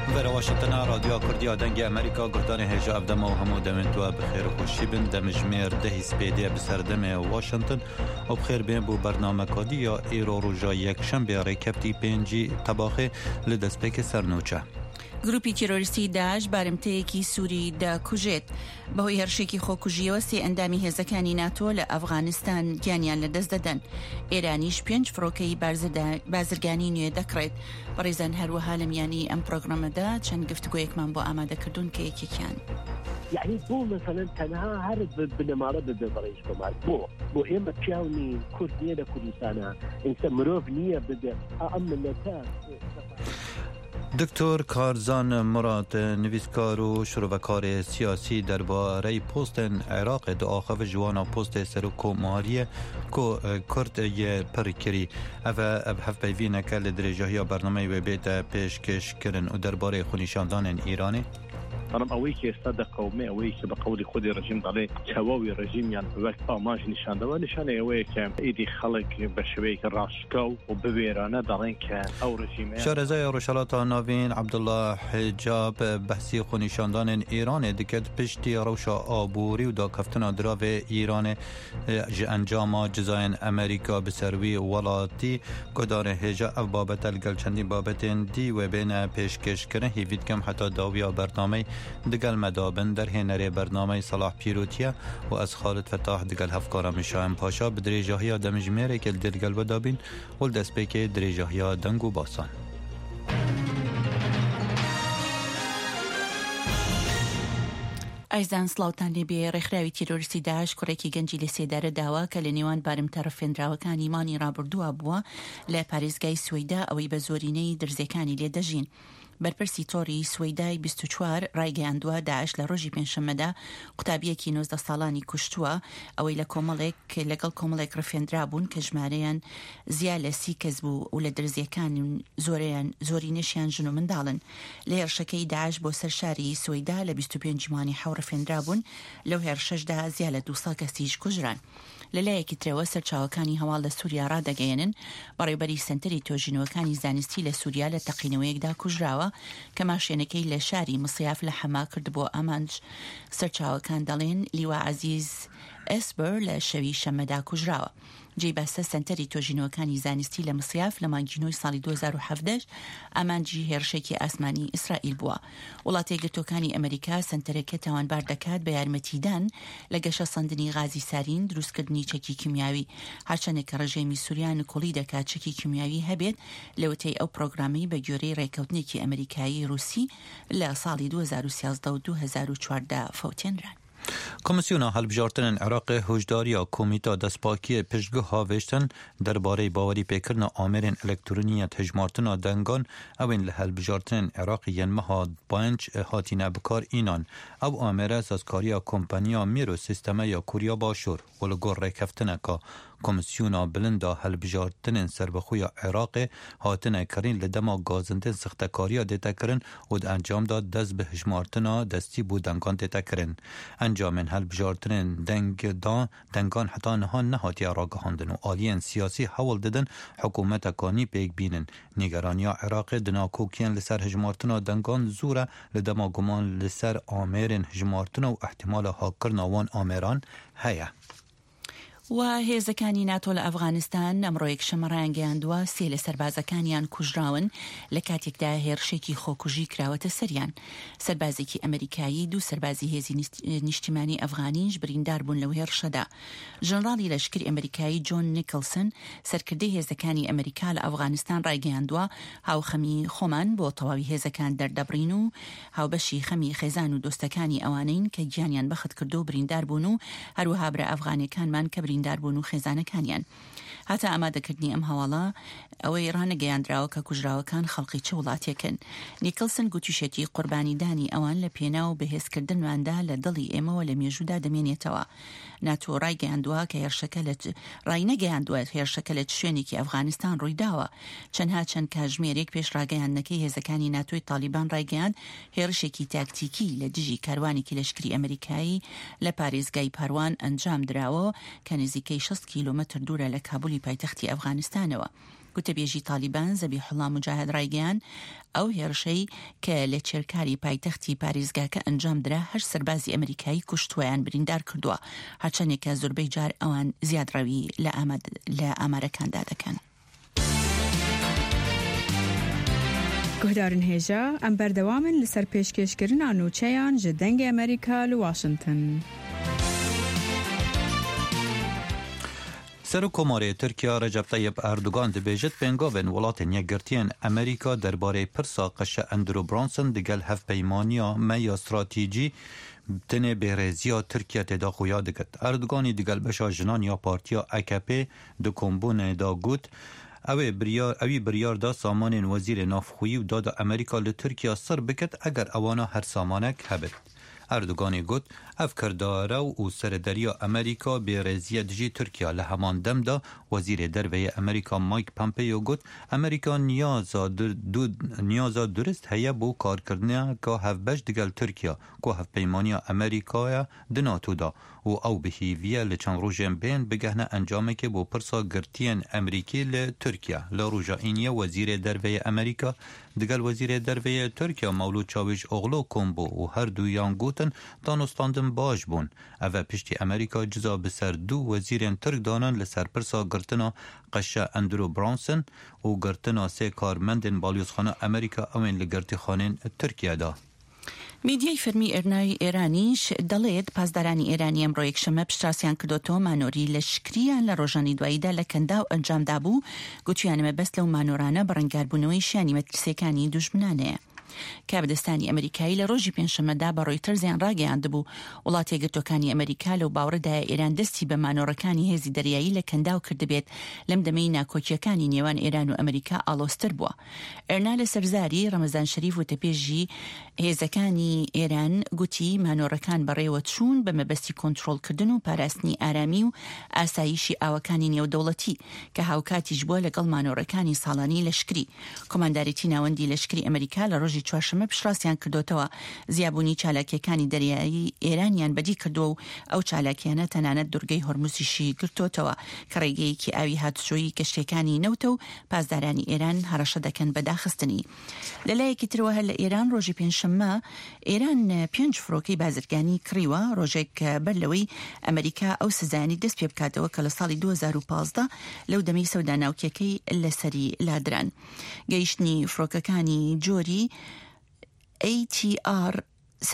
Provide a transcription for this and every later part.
در واشنطن رادیو کردی دنگ امریکا گردان هجا افدم و همو دمنتوا بخیر خوشی بن دمجمیر ده سپیدی بسردم واشنطن و بخیر بین بو برنامه کادی یا ایرو روژا یک شنبه ریکفتی پنجی طباخه لدسپیک سرنوچه گروپی تروریستی داعش بارمتەیەکی سووری داکوژێت بەهۆی هەرشێکی خۆکوژیەوە سێ ئەندامی هێزەکانی ناتۆ لە ئەفغانستان گیانیان لەدەست دەدەن. ئێرانیش 5 فڕۆکەی بازرگانی نوێ دەکڕێت. بەڕێزان هەروەها لە میانی ئەم پرۆگرامەدا چەند گفتگۆیەکمان بۆ ئامادەکردوون کە یەکێکیان يعني بو مثلا تنها هرب بنمارة ببريش كمال بو إما تشاوني كردية لكردستانا إنسان مروف نية بده أمنتها. دکتر کارزان مراد نویسکار و شروعکار سیاسی درباره پست عراق داخل جوانا پست سرکوماریه کو کرد یه پرکری او هفته وینه که لدرجه برنامه و بیت پیشکش کردن و درباره خونیشاندان ایرانی أنا أويك يصدق قومي أويك بقولي خدي رجيم ضلي كواوي رجيم يعني وقت ماج نشان دوا نشان أويك إيدي خلق بشويك راشكو وببيرانا ضلين كان أو رجيم شارزای روشالات ناوین عبدالله حجاب بحثی خونیشاندان ایران دکت پشتی روشا آبوری و دا کفتنا دراو ایران انجام جزاین امریکا بسروی ولاتی گدار هجا او بابت الگلچندی بابت دی و بین پیشکش کرن هیوید کم حتی داویا برنامه دگل مدابن در هنر برنامه صلاح پیروتیه و از خالد فتاح دگل هفکارم شاهم پاشا بدریجاهی دمجمره که دگل ودابین و دسپیک دریجاهی دنگو باسان ئایزان سڵاوتان لێبێ ڕێکخراوی تیرۆریستی داعش کوڕێکی گەنجی لە سێدارە داوا کە لە نێوان بارمتە ڕفێنراوەکانی مانی ڕابردووە بووە لە پارێزگای سوێدا ئەوەی بە زۆرینەی درزەکانی لێدەژین. بەرپرسی تۆری سوێدای 24 ڕایگەیاندووە داعش لە ڕۆژی پێنجشەممەدا قوتابیەکی 19 ساڵانی کوشتووە ئەوەی لە کۆمەڵێک لەگەڵ کۆمەڵێک ڕفێنرا بوون کە ژمارەیان زیاد لە 30 کەس بوو و لە درزیەکان زۆرینەشیان ژن و منداڵن. لە هێرشەکەی داعش بۆ سەر شاری سوێدا لە 25 مانی حەو ڕفێنرا بوون لەو هێرشەشدا زیاد لە 200 کەسیش کوژران. لەلایەکی ترەوە سەرچاوەکانی هەواڵ لە سووریا ڕادەگەیەنن بەڕێوەبەری سنتەری تۆژینەوەکانی زانستی لە سووریا لە تەقینەوەیەکدا کوژراوە کە ماشێنەکەی لە شاری مسیاف لە حەما کرد بۆ ئامانج. سەرچاوەکان دەڵێن لیوا عەزیز ئەسبەر لە شەوی شەممەدا کوژراوە. جێی بەستە سنتەری تۆژینەوەکانی زانستی لە مسیاف لە مانگینۆی ساڵی 2017 ئامانجی هێرشێکی ئاسمانی ئیسرائیل بووە. وڵاتە یەکگرتووەکانی ئەمریکا سنتەرەکە تاوانبار دەکات بە یارمەتیدان لە گەشە سەندنی غازی سارین دروستکردنی چەکی کیمیاوی هاچەندێک کە ڕژێمی سووریا نکۆڵی دەکات چەکی کیمیاوی هەبێت لەوەتەی ئەو پرۆگرامی بە گوێرەی ڕێکەوتنێکی ئەمریکایی رووسی لە ساڵی 2013 و 2014 فەوتێنران. کمیسیون هەڵبژاردنên Iraqê hojdariya Komîta Destpakiyê piştgih havêştin derbarê bawerî pêkirina amêrên elektroniya hejmartina dengan ewên li helbijardinên Iraqê yên meha 5 hatîne bikar înan. Ew amêre sazkariya kompaniya Mîro Sîstemeya Kuriya Başûr û li gor rêkeftineka Komisyona Bilinda Helbijardinên Serbixweya Iraqê hatine kirin li dema gazindên sixtekariya dête kirin û di encamda dest bi hejmartina destî bû dengan dête kirin. Encamên helbijardinên dengan heta niha nehatiye ragihandin û aliyên siyasî hewl didin hikûmetekanî pêk bînin. Nîgeraniya Iraqê di nakokiyên li ser hejmartina dengan zû re li dema guman li ser amêrên hejmartina û ihtimala hakkirina wan amêran heye. و هێزەکانی ناتۆ لە ئەفغانستان ئەمڕۆیەک شەمەڕایان گەیاندووە سێ لە سەربازەکانیان کوژراون لە کاتێکدا هێرشێکی خۆکوژی کراوەتە سەریان. سەربازێکی ئەمریکایی 2 سەربازی هێزی نیشتیمانی ئەفغانیش بریندار بوون لەو هێرشەدا. ژەنڕاڵی لەشکری ئەمریکایی جۆن نیکلسن سەرکردەی هێزەکانی ئەمریکا لە ئەفغانستان ڕایگەیاندووە هاوخەمی خۆمان بۆ تەواوی هێزەکان دەردەبڕین و هاوبەشی خەمی خێزان و دۆستەکانی ئەوانەین کە گیانیان بەخت کردو و بریندار بوون و هەروەها برا ئەفغانەکانمان کە بریندار بوون و خێزانەکانیان. هەتا ئامادەکردنی ئەم هەواڵە ئەوەی ڕانەگەیاندراوە کە کوژراوەکان خەڵقی چه وڵاتێکن. نیکلسن گوتیشێتی قوربانیدانی ئەوان لە پێنا و بەهێزکردنواندا لە دڵی ئێمەوە لە مێژوودا دەمێنێتەوە. ناتۆ ڕایگەیاندووە کە ڕاینەگەیاندووە هێرشەکە لە شوێنێکی ئەفغانستان ڕوویداوە. چەندها چەند کاژمێرێک پێش ڕاگەیاندنەکەی هێزەکانی ناتۆی تالیبان ڕایگەیاند هێرشێکی تاکتیکی لە دژی کاروانێکی لەشکری ئەمریکایی لە پارێزگای پاروان ئەنجام دراوە کە نزیکەی 6 کیلۆمەتر دوورە لە کابولی پایتەختی ئەفغانستانەوە. گوتەبێژی تالیبان زەبیحوڵڵا موجاهد ڕایگەیان ئەو هێرشەی کە لە چێرکاری پایتەختی پاریزگاکە ئەنجام درا 8 سەربازی ئەمریکایی کوشتویان بریندار کردووە، هەرچەندێکە زۆربەی جار ئەوان زیادڕەوی لە ئامارەکاندا دەکەن. گهدارن هێژە ئەم بەردەوامن لەسەر پێشکەشکردنا نوچەیان ji dengê Amerîka li Washington. سەرۆکۆمارê Tirkiya Recep Tayyip Erdogan dibêjit pêngavên welatên yekgirtiyên Amerîka derbarê pirsa qeşa Andrew Branson digel hevpeymaniya me ya stratîjî tenê bêrêziya Tirkiye têda xuya dikir. Erdoganî digel beşa jinan ya partiya AKP di kombûnê da got evî biryar da samanên wezîrê navxwî û dada Amerîka li Tirkiya sir bikit eger ewana her samanek hebit. Erdoganê got ev kirdara û serederiya Amerîka bêrêziya dijî Tirkiya li heman dem da wezîrê derveyê Amerîka Mike Pompeo got Amerîka niyaza durist heye bû karkirineka hevbeş digel Tirkiya ku hevpeymaniya Amerîkaya di NATO da û ew bihîviye li çend rojên bên bigehne encamekê bû pirsa girtiyên Amerîkî li Tirkiye. Li roja îniye wezîrê derveyê Amerîka digel wezîrê derveyê Tirkiya Mevlûd Çavuşoğlu kombo û her duyan gotin danostandin baş bûn. Ev piştî Amerîka ciza bi ser du wezîrên Tirk danin li ser pirsa girtina qeşa Andrew Branson û girtina sê karmendên balyozxana Amerîka ewên li girtîxanên Tirkiye da. میدیای فەرمی ئێرانیش دەڵێت پاسدارانی ئێرانی ئەمڕۆ یەکشەمە پشتراسیان کردوتەوە مانۆری لەشکریان لە ڕۆژانی دواییدا لە کەندا و ئەنجامدا بوو، گوتیانە مەبەست لەو مانۆرانە بەڕەنگاربوونەوەی شیانی مەترسیەکانی دوژمنانەیە. کابدەستانی ئەمریکایی لە ڕۆژی پێنجشەمەدا بە ڕۆیتەرزیان ڕاگەیاندبوو وڵات یەکگرتوەکانی ئەمریکا لەو باوەڕدایە ئێران دەستی بە مانۆڕەکانی هێزی دەریایی لە کەندا و کردبێت لەم دەمەی ناکۆکیەکانی نێوان ئێران و ئەمریکا ئاڵۆستر بووە. ئێرنا لە سەرزاری ڕەمەزان شەریف وتەپێژی هێزەکانی ئێران گوتی مانۆڕەکان بەڕێوە چوون بە مەبەستی کۆنتڕۆڵکردن و پاراستنی ئارامی و ئاسایشی ئاوەکانی نێودەوڵەتی کە هاوکاتیش بووە لەگەڵ مانۆڕەکانی ساڵانی لەشکری. کۆماندارێتی ناوەندی لەشکری ئەمریکا لە ڕۆژی چوارشەمە پشتڕاستیان کردوتەوە زیابوونی چالاکیەکانی دەریایی ئێرانیان بەدی کردووە و ئەو چالاکیانە تەنانەت دوورگەی هۆرموزیشی گرتوتەوە کە ڕێگەیەکی ئاوی هاتوچۆیی کەشتەکانی نەوتە و پاسدارانی ئێران هەڕەشە دەکەن بەداخستنی. لەلایەکی ترەوە هەر لە ئێران ڕۆژی پێنجشەمە ئێران 5 فڕۆکەی بازرگانی کڕیوە ڕۆژێک بەر لەوەی ئەمریکا ئەو سزایانی دەست پێ بکاتەوە کە لە ساڵی 2015 لەو دەمەی سەودا ناوکیەکەی لەسەری لادران. گەیشتنی فڕۆکەکانی جۆری ATR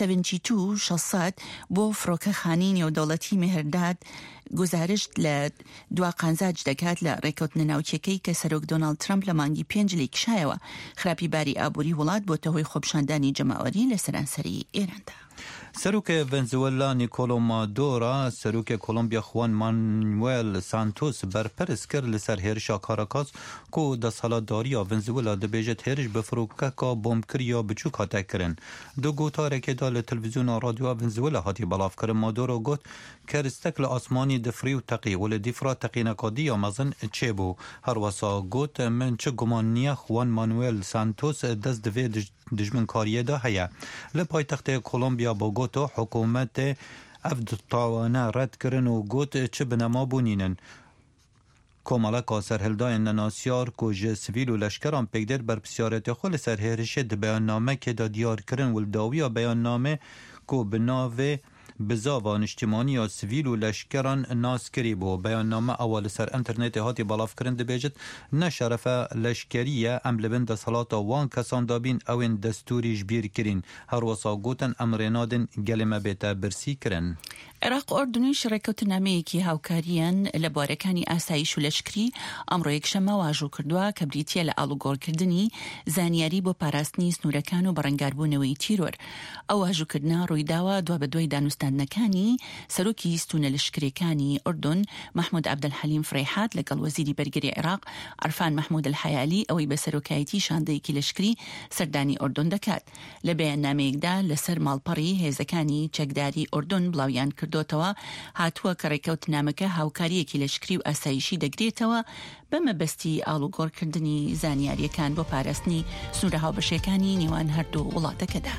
72 بۆ فڕۆکە خانی نێودەوڵەتی مێهرداد گزارشت لە دوا قانزاج دەکات لە ڕێکەوتنە ناوچەکەی کە سەرۆک دۆناڵد ترامپ لە مانگی 5 لێ کشایەوە. خراپی باری ئابووری وڵات بۆتە هۆی خۆپشاندانی جەماوەری لە سەرانسەری ئێراندا. سەرۆکە ڤێنزوێلا نیکۆلۆ مادۆرا سەرۆکە کۆلۆمبیا خوان مانوێل سانتۆس بەرپەرز کرد لەسەر هێرشا کاراکاس کۆ دەسەڵاتداریە ڤێنزوێلا دەبێژێت هێرش بە فڕۆکەکە بۆمبکردیا بچووک هاتەکردن. دو گۆتارێکێدا لە تەلڤیزیۆنا رادیۆ ڤێنزوێلا هاتی بەڵاوکردن مادۆرا گوت کەرستەک لە ئاسمانی دفری و تەقی و لە دیفرا تەقینەکادیە مەزن چێبوو. هەروەسا گوت من چ گومان نییە خوان مانوێل سانتۆس دەست دەوێ دژمنکاریەدا هەیە. لە پایتەختەیە کۆلۆمبیا بۆ گوتۆ حکوومەتێ ئەف تاوانە ڕەتکردن و گوت چ بنەما بوونینن. کۆمەڵەکە سەرهەلدایەن لە ناسیار کۆژە سڤیل و لەشکەران پێکدێت بەرپرسیارەتی خۆ لەسەر هێرشێ دی بەیاننامەکێدا دیارکردن ولداویە بەیاننامێ کۆ بناوێ بزاوا نیشتیمانی سڤیل و لەشکەران ناسکری بۆ بەیاننامە ئەوە لەسەر ئەنتەرنێتی هاتی بەڵافکردن دەبێژێت نەشەرەفە لەشکەریە ئەم لەبن دەسەڵاتە وان کەسان دابین ئەوێن دەستوریش بیرکردین. هەروەسا گوتن ئەم ڕێنادن گەلێمە بێتە برسی کردن. عێراق ئۆردنیش ڕێکەوتنامەیەکی هاوکاریان لە بوارەکانی ئاسایش و لەشکری ئەمڕۆ یەکشەمە واژوو کردووە کە بریتیە لە ئاڵوگۆڕکردنی زانیاری بۆ پاراستنی سنوورەکان و بەڕەنگاربوونەوەی تیرۆر. ئەو واژووکردنا ڕوویداوە دوا بە دوای دانوستاندنەکانی سەرۆکی ستونە لەشکرەکانی ئوردن محمود عەبدەلحەلیم فڕێحات لەگەڵ وەزیری بەرگری عێراق عەرفان محمود الحەیالی ئەوەی بە سەرۆکایەتی شاندەیەکی لەشکری سەردانی ئوردن دەکات. لە بەیاننامەیەکدا لەسەر ماڵپەڕی هێزەکانی چەکداری ئوردن بڵاویان کردوتەوە هاتووە کە ڕێکەوتنامەکە هاوکاریەکی لەشکری و ئاسایشی دەگرێتەوە بە مەبەستی ئاڵوگۆڕکردنی زانیاریەکان بۆ پاراستنی سنوورە هاوبەشەکانی نێوان هەردوو وڵاتەکەدا.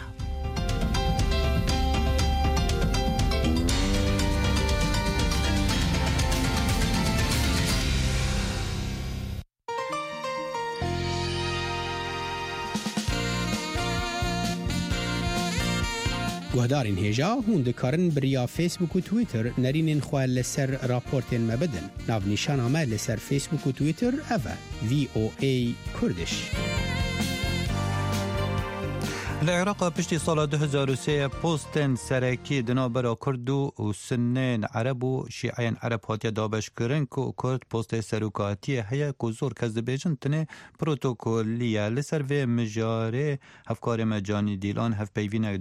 گهدارین هجا هوندکارن بریا فیسبوک و تویتر نرینین خواه لسر راپورتین مبدن. ناو نشان آمد لسر فیسبوک و تویتر اوه VOA کردش. العراق پشتی سال 2003 پوستن سرکی دنابرا کردو و سنین عرب و شیعین عرب هاتیا دابش کرن که کرد پوست سروکاتی هیا که زور کز بیجن تنه پروتوکولیه لسر و مجاره هفکار مجانی دیلان هف پیوین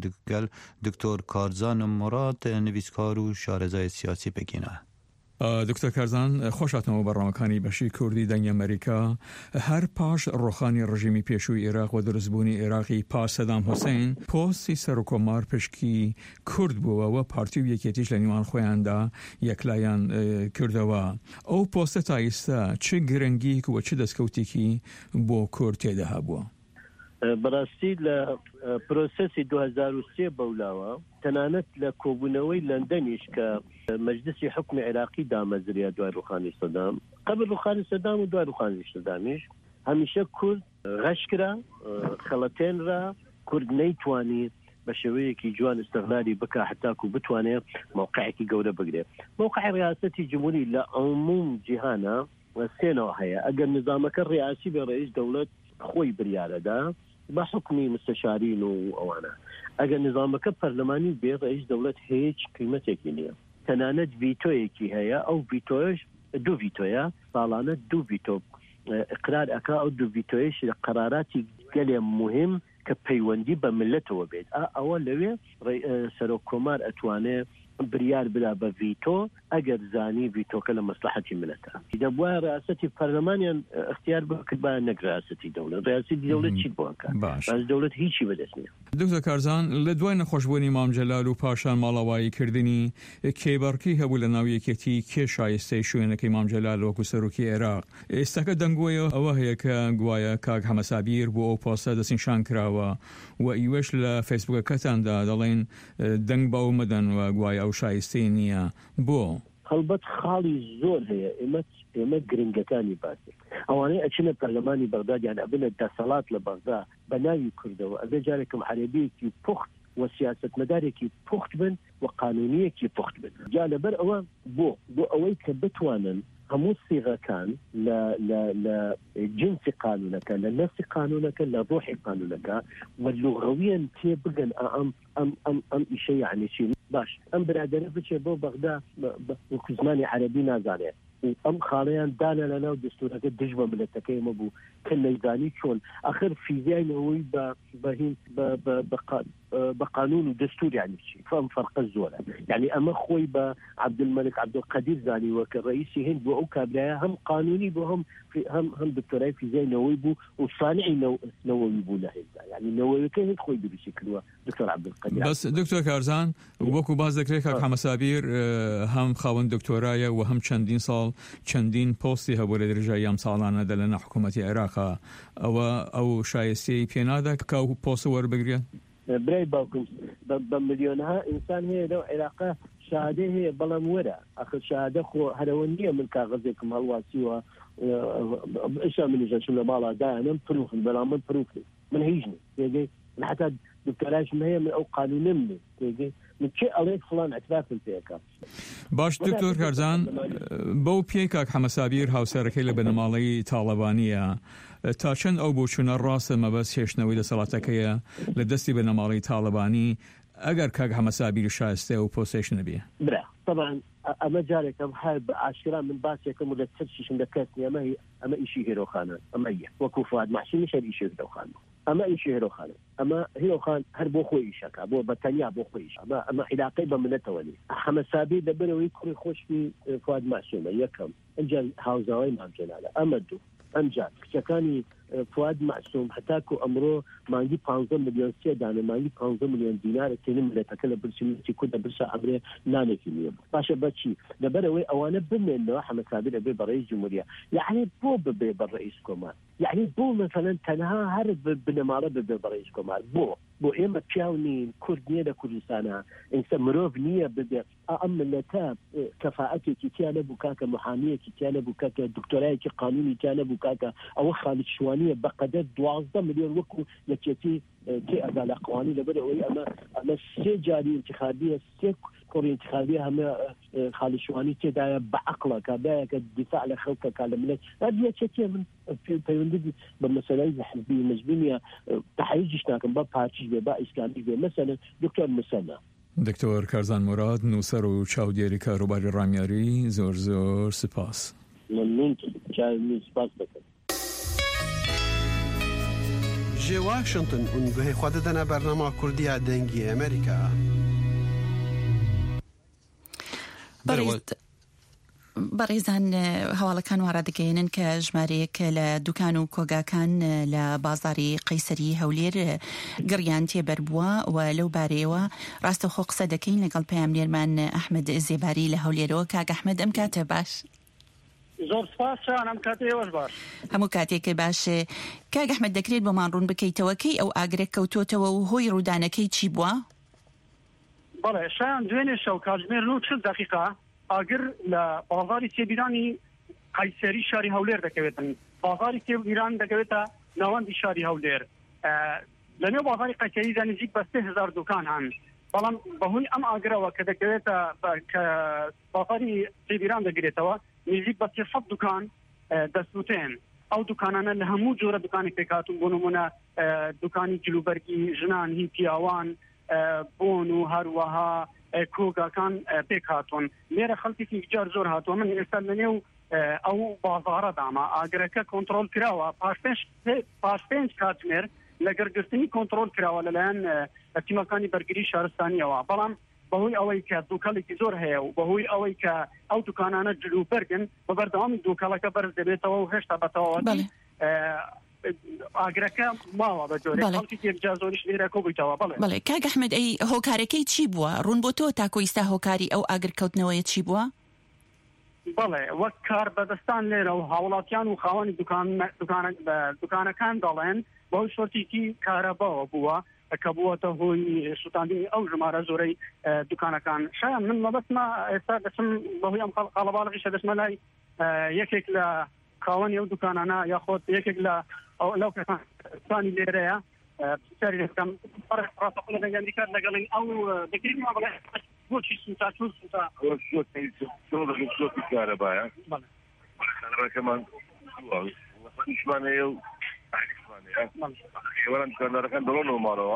دکتر کارزان مراد نویسکار و شارزای سیاسی بگینه. دکتر کارزان خوشاتم برنامه‌کانی بەشی کوردی دەنگی ئەمریکا هەر پاش ڕۆخانی ڕژیمی پێشووی عێراق و دروستبوونی عێراقی پاس سەدام حوسێن پۆستی سەرۆکۆمار پشکی کورد بووەوە پارتی و یەکێتیش لە نیوان خۆیاندا یەکلایان کردەوە. ئەو پۆستە تا ئێستا چه گرنگیک و چه دەستکەوتێکی بۆ کورد تێدا هەبووە؟ بەڕاستی لە پرۆسەسی 2003 بەولاوە تەنانەت لە کۆبوونەوەی لەندەنیش کە مەجلسی حکمی عێراقی دامەزریا دوای ڕوخانی سەدام قبل ڕوخانی سەدام و دوای ڕوخانی سەدامیش هەمیشە کورد غەشکرا خەڵەتێنرا کورد نەیتوانی بە شێوەیەکی جوان استغلالی بکە حتاکو بتوانێت موقعێکی گەورە بگرێت. موقعی ڕیاسەتی جمهوری لە عموم جیهانە سێنەوە هەیە. ئەگەر نظامەکە ڕیاسی بە ڕئیس دەوڵەت خۆی بریارەدا بە حکمی مستشارین و ئەوانە ئەگەر نظامەکە پەرلەمانی بێ ڕئیس دەوڵەت هیچ قیمەتێکی نییە. تەنانەت ڤیتۆیەکی هەیە ئەو ڤیتۆیش دوو ڤیتۆیە ساڵانە دوو ڤیتۆ ئقرار ئەکا ئەو دوو ڤیتۆیش لە قەراراتی گەلێ مهم کە پەیوەندی بە ملەتەوە بێت ئەوە لەوێ سەرۆک کۆمار ئەتوانێت بریار بدا بە ڤیتۆ ئەگەر زانی ڤیتۆکە لە مەسلحەتی ملەتە. دەبوایە ڕیاسەتی پەرلەمانیان اختیار بکرد با نەک ڕیاسەتی دەوڵەت. ڕیاسەتی دەوڵەت چیت بۆ ئەکات؟ باش دەوڵەت هیچی بەدەست نییە. دکتۆر کارزان لە دوای نەخۆشبوونی مام جەلال و پاشان ماڵەواییکردنی کێبەڕکی هەبوو لە ناو یەکێتی کێ شایستەی شوێنەکەی مام جەلال وەکو سەرۆکی عێراق ئێستاکە دەنگۆیە ئەوە هەیە کە گوایە کاک حەمەسابیر بۆ ئەو پۆستە دەستنیشان کراوە و ئیوەش لە فەیسبووکەکەتاندا دەڵێن دەنگ بە ئەو مەدەن و گوایە ئەو شایستەی نییە بۆ هەڵبەت خاڵی زۆر هەیە ئێمە گرنگەکانی باسی ئەوانەی ئەچنە پەرلەمانی بەغدادیان ئەبنە دەسەڵات لە بەغدا بە ناوی کوردەوە ئەبێ جارێکم حەرێبەیەکی پوخت و سیاسەتمەدارێکی پوخت بن و قانونیەکی پوخت بن. جا لەبەر ئەوە بۆ ئەوەی کە بتوانن هەموو سیغەکان لە جنسی قانونەکە لە نەفسی قانونەکە لە ڕۆحی قانونەکە و لوغەویان تێ بگەن ئەم ئیشە یعنی چی باش ئەم برادەرە بچێ بۆ بەغدا وەکو زمانی عەرەبی نازانێت ئەم خاڵەیان دانە لە ناو دەستورەکە دژ بە ملەتەکەی ئێمە بوو کە نەیزانی چۆن ئاخر فیزیانەوەی بە قانون و دەستور یعنی چی فەم فەرقە زۆرە. یعنی ئەمە خۆی بە عەبدولمەلک عەبدولقەدیر زانیوە کە ڕئیسی هند بۆ ئەو کابرایە هەم قانونی بۆ هەم دکتۆرای فیزیانەوەی بوو و صانعی نەوەوی بوو لە هێزدا. یعنی نەوەویەکە هند خۆی دروستی کردووە دکتۆر عەبدولقەدیر. بەس دکتۆر کارزان وەکو باز دەکرێت کاک حەمەسابیر هەم خاوەن دکتۆرایە و هەم چەندین ساڵ چەندین پۆستی هەبوو لە درێژایی ئەم ساڵانەدا لە نەحکومەتی عێراقا ئەو شایستەی پێنادا کە ئەو پۆستە وەربگرێت؟ برای باوکم بە ملیۆنها ئینسان هەیە لەو عێراقا شادە هەیە بەڵام وەرە ئەخر شادە خۆ هەرەوە نییە من کاغەزێکم هەڵواسیوە ئێستا منیژەچم لە ماڵا دایانم پروفن بەڵام من پروفن من هیچ نی تێگەی من حتا دکتۆرایشم هەیە من ئەو قانونم نی تێگەی من چێ ئەڵێک فڵان ئەترافم پێەکە. باش دکتۆر کارزان بەو پێی کاک حەمەسابیر هاوسەرەکەی لە بنەماڵەی تاڵەبانیە تا چەند ئەو بۆچوونە ڕاستە مەبەست هێشتنەوەی دەسەڵاتەکەیە لە دەستی بنەماڵەی تاڵەبانی ئەگەر کاک حەمەسابیر شایستە و پۆستێش نەبێ؟ برا طبعا ئەمە جارێکم هەر بە ئاشکرا من باسێکم و لە سەرشیشم دەکەسنی ئەمە ئیشی هێرۆخانە ئەمەیە وەکو فواد مەحسومی شەر ئیشی هێرۆخانە ئەمە ئیشی هێرۆخانە ئەمە هێرۆخان هەر بۆ خۆی ئیشەکە بۆ بەتەنیا بۆ خۆیش ئەمە عیلاقەی بە منەتەوە نی. حەمەسابیر لەبەرەوەی کوڕی خۆشکی فواد مەحسومە یەکەم ئەنجا هاوزاوای مام جەلالە ئەمە دوو ئەمجا کچەکانی فواد مەحسوم هەتاکو ئەمڕۆ مانگی 15 ملیۆن سێدانە مانگی 15 ملیۆن دینارە تێنە ملەتەکە لە برسیمەتی کوردە برسە ئەبرێ نانێکی نییە باشە بەچی لەبەرەوەی ئەوانە بمێنەوە حەمەسابیر ئەبێ بە ڕئیس جمهوریە یعنی بۆ ببێ بە ڕئیس کۆمار یعنی بۆ مەسەلەن تەنها هەر بنەماڵە ببێ بە ڕئیس کۆمار بۆ ئێمە پیاو نین کورد نییە لە کوردستانە ئینسە مرۆڤ نییە ببێ ئەم ملەتە کەفاعەتێکی تیا نەبوو کاکە محامیەکی تیا نەبوو کاکە دکتۆرایەکی قانونی تیا نەبوو کاکە ئەوە خالد شوانی وانیە بەقەدەر 12 ملیۆن وەکو یەکێتی تێ ئەدا لە قوانین لەبەرەوەی ئەمە سێ جاری انتخابیە سێ کۆڕی انتخابی هەمە خالیشوانی تێدایە بەعقڵە کابایەکە دیفاع لە خەڵکەکە لە ملت یەکێتیە من پەیوەندی بە مەسەلەی حزبی مەجبوریە تحریجش ناکەم بە پارتیش بێ با ئیسلامی بێ مەسەلەن دکتۆر مسەلە دکتۆر کارزان مراد نووسەر و چاودێری کاروباری ڕامیاری زۆر زۆر سپاس. ممنون سپاس دەکەم. جێ واشنگتن هون گوهی خوا دەدەنە بەرنامە کوردیە دەنگی ئەمریکا. بەڕێزان هەواڵەکان وارە دەگەێنن کە ژمارەیەک لە دوکان و کۆگاکان لە بازاری قەیسەری هەولێر گڕیان تێبەربووە و لەو بارەیەوە ڕاستەوخۆ قسە دەکەین لەگەڵ پەیامنێرمان ئەحمەد زێباری لە هەولێرەوە. کاک ئەحمەد ئەم کاتە باش؟ زۆر سپاس ئەم کاتێوەش باش. هەموو کاتێکە باشێ. کاک ئەحمەد دەکرێت بۆمان ڕوون بکەیتەوە کەی ئەو ئاگرە کەوتۆتەوە و هۆی ڕوودانەکەی چی بووە؟ بەڵێ شایان دوێنێ شەو کاتژمێر 40 دقیقە ئاگر لە بازاری سێبیرانی قەیسەری شاری هەولێر دەکەوێتن. بازاری سێبیران دەکەوێتە ناوەندی شاری هەولێر. لەنێو بازاری قەیسەریدا نزیک بە 3000 دوکان هەن. بەڵام بەهۆی ئەم ئاگرەوە کە دەکەوێتە کە بازاری سێبیران دەگرێتەوە نزیک بە 300 دوکان دەسووتێن. ئەو دوکانانە لە هەموو جۆرە دوکانی پێکاتون بۆ نمونە دوکانی جلوبەرگی ژنان هی پیاوان بۆن و هەروەها کۆگاکان پێک هاتوون. لێرە خەڵکێکی جار زۆر هاتووە. من ئێستا لەنێو ئەو بازارە داما ئاگرەکە کۆنتڕۆل کراوە پاش 5 کاتژمێر لە گەرگرتنی کۆنتڕۆل کراوە لەلایەن تیمەکانی بەرگری شارستانیەوە. بەڵام بەهۆی ئەوەی کە دووکەڵێکی زۆر هەیە و بەهۆی ئەوەی کە ئەو دوکانانە جلوبەرگن بە بەردەوامی دووکەڵەکە بەرز دەبێتەوە و هێشتا بەتەواوەتی ئاگرەکە ماوە بە جۆرێک خەڵکی جا زۆریش لێرە کۆبوویتەوە. بەڵێ کاک ئەحمەد ئەی هۆکارەکەی چی بووە؟ ڕوون بۆ تۆ تاکۆ ئێستا هۆکاری ئەو ئاگرکەوتنەوەیە چی بووە؟ بەڵێ وەک کار بەدەستان لێرە و هاوڵاتیان و خاوەنی دوکانەکان دەڵێن بەو شۆرتێکی کارەباوە بووە کە بووەتە هۆی سوتاندنی ئەو ژمارە زۆرەی دوکانەکان. شایان من مەبەستمە ئێستا دەچم بەهۆی ئەم قاڵەباڵغیشە دەچمە لای یەکێک لە خاوەنی ئەو دوکانانە یاخۆت یەکێک لە لەو کەسانی لێرەیە سەری دەکەم ڕاستەقۆ لەگەندی کار لەگەڵی ئەو دەکرێت بڵێ بۆچی سوتا چۆن سوتا شۆتی کارەبایە کارەکەمان شمانەیە و ئێوەران کاردارەکان دەڵۆنەوە ماڵەوە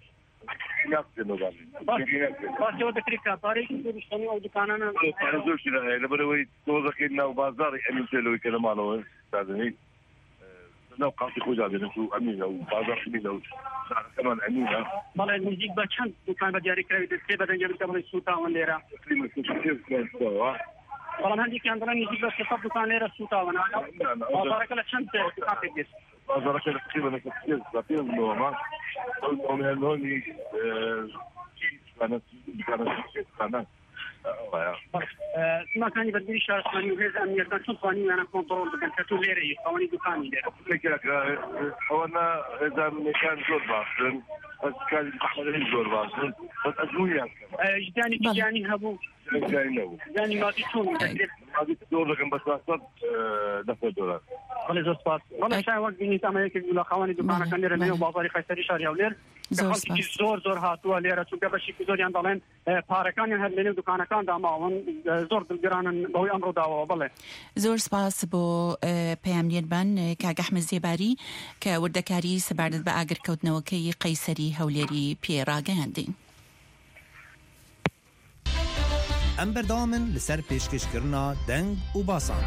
باشەوە دەکرێت کاپارێکی زۆرشتنی ئەو دوکانانە زۆرشی هەیە لەبەرەوەی تۆزەکەی ناو بازاری ئەمین تێلەوەی کە لە ماڵەوە دادنی ناو قاسی خۆجا دێنێت و ئەمینە و بازار ئەمینە و کەمان ئەمینە. بەڵێ نزیک بە چەند دوکان بە دیاریکراوی دەستێ بەدەنگە بکە بڵێ سوتاون لێرە. بەڵام هەندێکیان دەڵێن نزیک بە 300 دوکان لێرە سوتاون. بازارەکە لە چەند دوکان پێگەست؟ بازارەکە تقریبا لە هۆنی سماکانی بەرگری شارستانی و هێز ئەمنیەتان چۆن توانیویانە کۆنتڕۆل بکەن کە تۆ لێرەی خاوەنی دوکانی لێرە؟ ئەوەنە هێزانەکان زۆر باشن ئەسکاری بەحەرەی زۆر باشن بەس ئەزمویان ژدانی گیانی هەبوو ژدانی مادی چۆن مادی زۆر دەکەم بە 700 دلار. بەڵێ زۆر سپاس. بەڵێ شای وەک بینیت ئەمە یەکێک لە خاوەنی دوکانەکان لێرە لەنێو بازاری قەیسەری شاری هەولێر خەڵکی زۆر هاتووە لێرە چونکە بەشێکی زۆریان دەڵێن پارەکانیان هەر لەنێو دوکانەکاندا ماون زۆر دڵگرانن بەهۆی ئەمڕۆ داوەوە. بڵێ زۆر سپاس بۆ پەیامنێربان کاک ئەحمەد زێباری کە وردەکاری سەبارەت بە ئاگرکەوتنەوەکەی قەیسەری هەولێری پێڕاگەیاندین. ئەم بەردەوامن لەسەر پێشکەشکردنا دەنگ و باسان.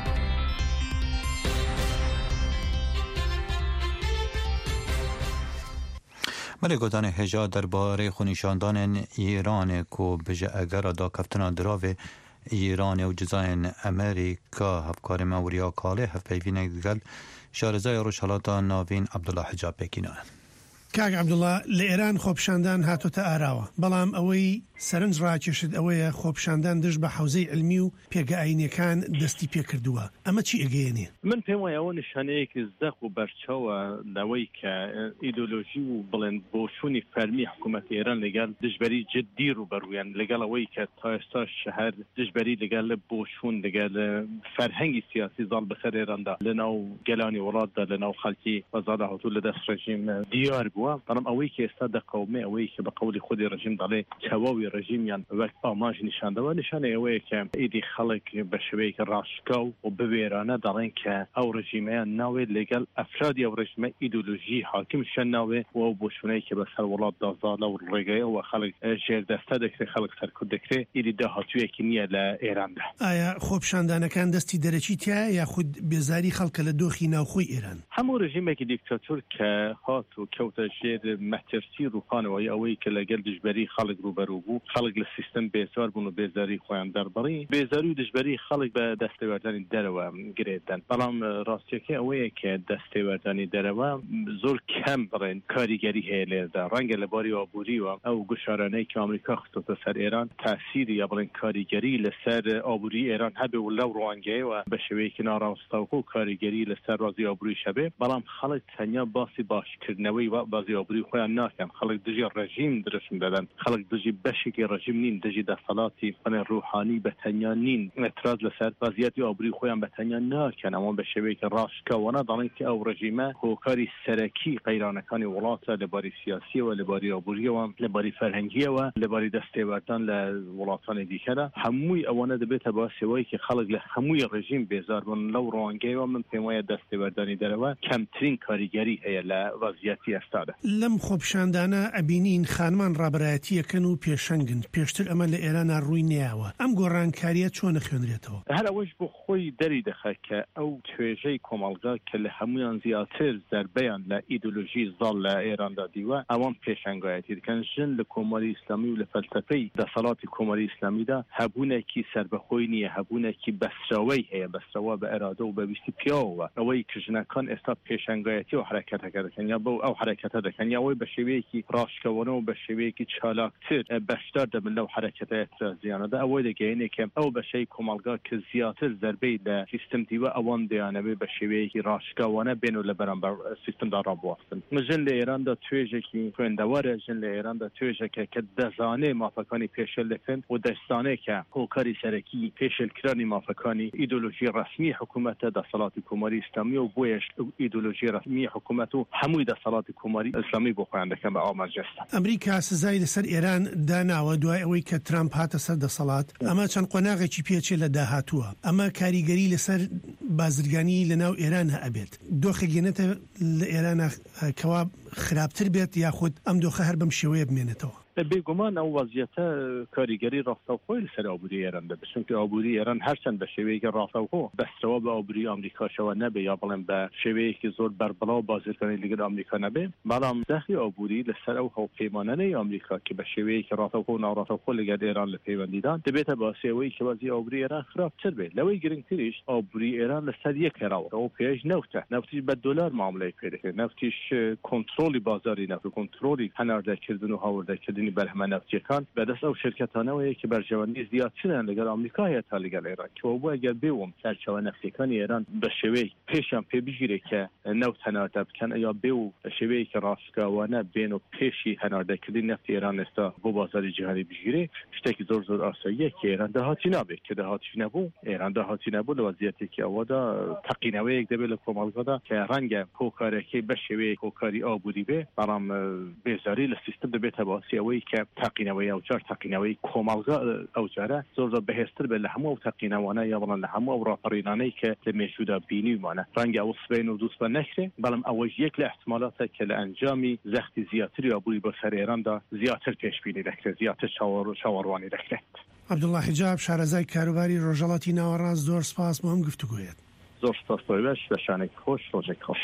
بله گوتان هجا درباره خونیشاندان ایران کو بجه اگر دا کفتنا دراوه ایران و جزاین امریکا هفکار موریا کاله هف پیوینه گل شارزای روشالاتا ناوین عبدالله حجاب پکینه. کاک عبدالله لإيران خوبشاندان هاتو تا آراوه بلام اوی سەرنج ڕاکێشت ئەوەیە خۆپشاندان دژ بە حوزەی علمی و پێگە ئاینیەکان دەستی پێ کردووە. ئەمە چی ئەگەیەنێ؟ من پێم وایە ئەوە نیشانەیەکی زەق و بەرچەوە لەوەی کە ئیدۆلۆژی و بڵێن بۆچوونی فەرمی حکوومەت ئێران لەگەڵ دژبەری جددی ڕوبەڕوویان لەگەڵ ئەوەی کە تا ئێستا شەهر دژبەری لەگەڵ بۆچوون لەگەڵ فەرهەنگی سیاسی زاڵ بەسەر ئێراندا لەناو گەلانی وڵاتدا لەناو خەڵکی وەزارە هاتوو لە دەست ڕژیم دیار بووە. بەڵام ئەوەی کە ئێستا دەقەومێ ئەوەی کە بە قەولی خودی ڕژیم دەڵێ چاواوی ڕژیمیان وەک ئاماژ نیشاندەوە نیشانە ئەوەیە کە ئیدی خەڵک بە شێوەیەکی ڕاشکاو و بوێرانە دەڵێن کە ئەو ڕژیمەیان ناوێت لەگەڵ ئەفرادی ئەو ڕژیمە ئیدۆلۆژی حاکمشیان ناوێ و ئەو بۆچوونەی کە بەسەر وڵات دازاڵە و ڕێگەیەوە خەڵک ژێردەستە دەکرێت خەڵک سەرکوت دەکرێت ئیدی داهاتوویەکی نییە لە ئێراندا. ئایا خۆپشاندانەکان دەستی دەرەچی تایە یاخود بێزاری خەڵکە لە دۆخی ناوخۆی ئێران؟ هەموو ڕژیمێکی دیکتاتۆر کە هات و کەوتە ژێر مەترسی ڕووخانەوەی ئەوەی کە لەگەڵ دژبەری خەڵک ڕوبەرو بوو، خەڵک لە سیستم بێزار بوون و بێزاری خۆیان دەربڕی، بێزاری و دژبەری خەڵک بە دەستێوەردانی دەرەوە گرێدەن. بەڵام ڕاستیەکە ئەوەیە کە دەستێوەردانی دەرەوە زۆر کەم بڕێن کاریگەری هەیە لێردا. ڕەنگە لەباری ئابووریوە ئەو گوشارانەی کە ئەمریکا خستۆتە سەر ئێران تاسیری یا بڵێن کاریگەری لەسەر ئابووری ئێران هەبێ و لەو ڕوانگەیەوە بە شێوەیەکی ناڕاستەوە و کاریگەری لەسەر ڕازی ئابووری شەبێ. بەڵام خەڵک تەنیا باسی باشکردنەوەی بازی ئابووری خۆیان ناکەن. خەڵک دژی ڕژیم درشم دەدەن، خەڵک دژی بەشێکی ڕژیم نین، دژی دەسەڵاتی ڕوحانی بەتەنیا نین. ئێتراز لەسەر وەزعیەتی ئابووری خۆیان بەتەنیا ناکەن. ئەوە بە شێوەیەکی ڕاشکەوانە دەڵێن کە ئەو ڕژیمە هۆکاری سەرەکی قەیرانەکانی وڵاتە لەباری سیاسیەوە، لەباری ئابووریەوە، لەباری فەرهەنگیەوە، لەباری دەستێوەردان لە وڵاتانی دیکەدا. هەمووی ئەوانە دەبێتە باسیەوەی کە خەڵک لە هەمووی ڕژیم بێزار بوون. لەو ڕوانگەیەوە من پێم وایە دەستێوەردانی دەرەوە کەمترین کاریگەری هەیە لە وەزعیەتی ئێستادا. لەم خۆپشاندانە ئەبینین خانمان ڕابەرایەتیەکەن و پێشەنگن. پێشتر ئەمە لە ئێرانە ڕووی نەیاوە. ئەم گۆڕانکاریە چۆن خوێنرێتەوە؟ هەر ئەوەش بۆ خۆی دەری دەخات کە ئەو توێژەی کۆمەڵگا کە لە هەمویان زیاتر زەربەیان لە ئیدۆلۆژی زاڵ لە ئێراندا دیوە، ئەوان پێشەنگایەتی دەکەن. ژن لە کۆمەڵی ئیسلامی و لە فەلسەفەی دەسەڵاتی کۆمەڵی ئیسلامیدا هەبوونێکی سربەخۆی نییە، هەبوونێکی بەسراوەی هەیە، بەسراوە بە ئەرادە و بەویستی پیاوە. ئەوەی کە ژنەکان ئێستا پێشەنگایەتی و حرەکەتەکە دەکەن یا بۆ ئەو حرەکەتە دەکەن، یا ئەوەی بە شێوەیەکی ڕاشکەوانە و بە شێوەیەکی چالاکتر بەشدار دەبن لەو حرەکەتە ئێترازیانەدا. ئەوەی دەگەیەنێ کە ئەو بەشەی کۆمەڵگا کە زیاتر زەربەی لە سیستم دیوە ئەوان دەیانەوێ بە شێوەیەکی ڕاشکەوانە بێن و لە بەرامبەر سیستمدا ڕابواستن. ژن لە ئێراندا توێژێکی خوێندەوەرە، ژن لە ئێراندا توێژێکە کە دەزانێ مافەکانی پێشێل دەکەن و دەستانەیە کە هۆکاری سەرەکی پێشێلکرانی مافەکانی ئیدۆلۆژی ڕەسمی حکوومەتە دەسەڵاتی کۆمەڵی ئیسلامی و بۆیەش ئیدۆلۆژی ڕەسمی حکوومەت و هەمووی دەسەڵاتی کۆمەڵی ئیسلامی بۆ خۆیان دەکەن بە ئاماژەستە. ئەمریکا سزای لەسەر ئێران داناوە دوای ئەوەی کە ترامپ هاتە سەر دەسەڵات. ئەمە چەند قۆناغێکی پێچێ لە داهاتووە. ئەمە کاریگەری لەسەر بازرگانی لەناو ئێران ئەبێت. دۆخەگەێنێتە لە ئێرانە کەوا خراپتر بێت یاخود ئەم دۆخە هەر بەم شێوەیە بمێنێتەوە. بێگومان ئەو وەزعیەتە کاریگەری ڕاستەوخۆی لەسەر ئابووری ئێران دەبێت، چونکە ئابووری ئێران هەرچەند بە شێوەیەکی ڕاستەوخۆ بەستەوە بە ئابووری ئەمریکاشەوە نەبێ یا بڵێن بە شێوەیەکی زۆر بەربڵاو بازرگانی لەگەڵ ئەمریکا نەبێ، بەڵام دەخی ئابووری لەسەر ئەو هەوپەیمانانەی ئەمریکا کە بە شێوەیەکی ڕاستەوخۆ و ناڕاستەوخۆ لەگەڵ ئێران لە پەیوەندیدان دەبێتە باسیەوەی کە وەزعی ئابووری ئێران خراپتر بێت. لەوەی گرنگتریش ئابووری ئێران لەسەر یەک هێراوەەوە پێش نەوتە، نەوتیش بە دۆلار معاملەی پێ دەکرێت، نەوتیش کۆنتڕۆلی بازاری نەفت و کۆنتڕۆلی هەناردەکردن و هاوردەکردنی بەرهەمە نەفتی بەدەست ئەو شرکەتانەوەیە کە بەرژەوەندی زیاترن لەگەڵ ئەمریکا هەیە تا لەگەڵ ئێران، کەوە بۆ ئەگەر بێوم سەرچاوە نەفتەکانی ئێران بە شێوەیە پێشیان پێ بگیرێت کە نەوت هەناردە بکەن یا بێ و بە شێوەیەکی ڕاستگاوانە بێن و پێشی هەناردەکردنی نەفتی ئێران ئێستا بۆ بازاری جیهانی بگیرێ، شتێکی زۆر زۆر ئاساییە کە ئێران داهاتی نابێت. کە داهاتی نەبوو، ئێران داهاتی نەبوو لە وەزعیەتێکی ئەوەدا تەقینەوەیەک دەبێت لە کۆمەڵگەدا کە ڕەنگە هۆکارێکی بە شێوەیەک هۆکاری ئابووری بێ، بەڵام بێزاری لە سیستم دەبێتە باسی ئەوەی کە تەقینەوەی ئەوجار تەقینەوەی کۆمەڵگا ئەو جارە زۆر زۆر بەهێزتر بێت لە هەموو ئەو تەقینەوانە یا بڵێن لە هەموو ئەو ڕاپەڕینانەی کە لە مێژوودا بینیومانە. ڕەنگە ئەو سبەین و دووسبە نەکرێ، بەڵام ئەوەش یەک لە احتمالاتە کە لە ئەنجامی زەختی زیاتری ئابووری بۆ سەر ئێراندا زیاتر پێشبینی دەکرێت، زیاتر چاوەڕوانی دەکرێت. عەبدوڵڵا حیجاب، شارەزای کاروباری ڕۆژهەڵاتی ناوەڕاست، زۆر سپاس بۆ ئەم گفتوگویەت. زۆر سپاس بۆ بەش بە شانێکی خۆش، ڕۆژێک خۆش.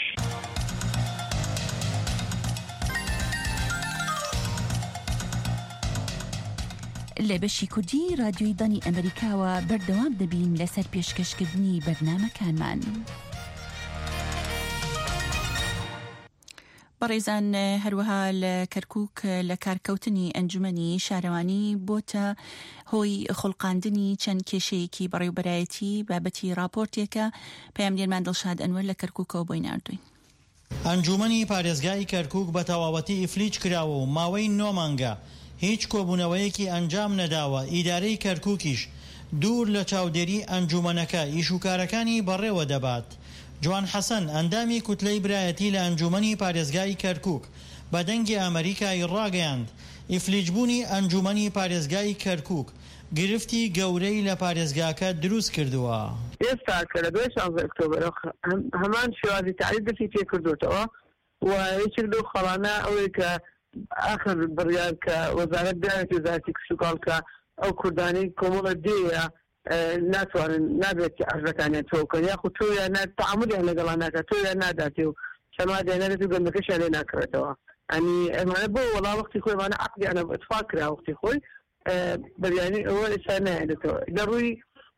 لە بەشی کوردی رادیۆی دانی ئەمریکاوە بەردەوام دەبین لەسەر پێشکەشکردنی بەرنامەکانمان. بەڕێزان هەروەها لە کەرکووک لە کارکەوتنی ئەنجومەنی شارەوانی بۆتە هۆی خوڵقاندنی چەند کێشەیەکی بەڕێوەبەرایەتی بابەتی راپۆرتێکە پەیامگەرمان دڵشاد ئەنوەر لە کەرکووکەوە بۆی ناردوین. ئەنجومەنی پارێزگای کەرکووک بە تەواوەتی ئیفلیج کراوە و ماوەی 9 مانگە هیچ کۆبوونەوەیەکی ئەنجام نەداوە. ئیدارەی کەرکووکیش دوور لە چاودێری ئەنجومەنەکە ئیشوکارەکانی بەڕێوە دەبات. جوان حەسەن ئەندامی کوتلەی برایەتی لە ئەنجومەنی پارێزگای کەرکووک بە دەنگی ئەمریکای ڕاگەیاند ئیفلیجبوونی ئەنجومەنی پارێزگای کەرکووک گرفتی گەورەی لە پارێزگاکە دروست کردووە. ئێستا کە لە 16 ئۆکتۆبر هەمان شێوازی تعریف دەستی پێ کردوتەوە و یەکێک لەو خەڵانە ئەوەی کە ئاخر بڕیار کە وەزارەت دایەتی وەزارەتی کشتوکاڵکە ئەو کوردانی کۆمەڵە دێیە ناتوانن نابێت ئەژەکانیان تۆکەن یاخود تۆ یان تەعاملیان لەگەڵان ناکات تۆ یان ناداتێ و شەما دێنێت و گەندەکەشیان لێ ناکرێتەوە. ئەنی ئەمانە بۆ وەڵا وەختی خۆی ئەمانە عەقدیانە ئەتفاق کرا وەختی خۆی بەریانی ئەوە ئێستا نایێنێتەوە لە ڕووی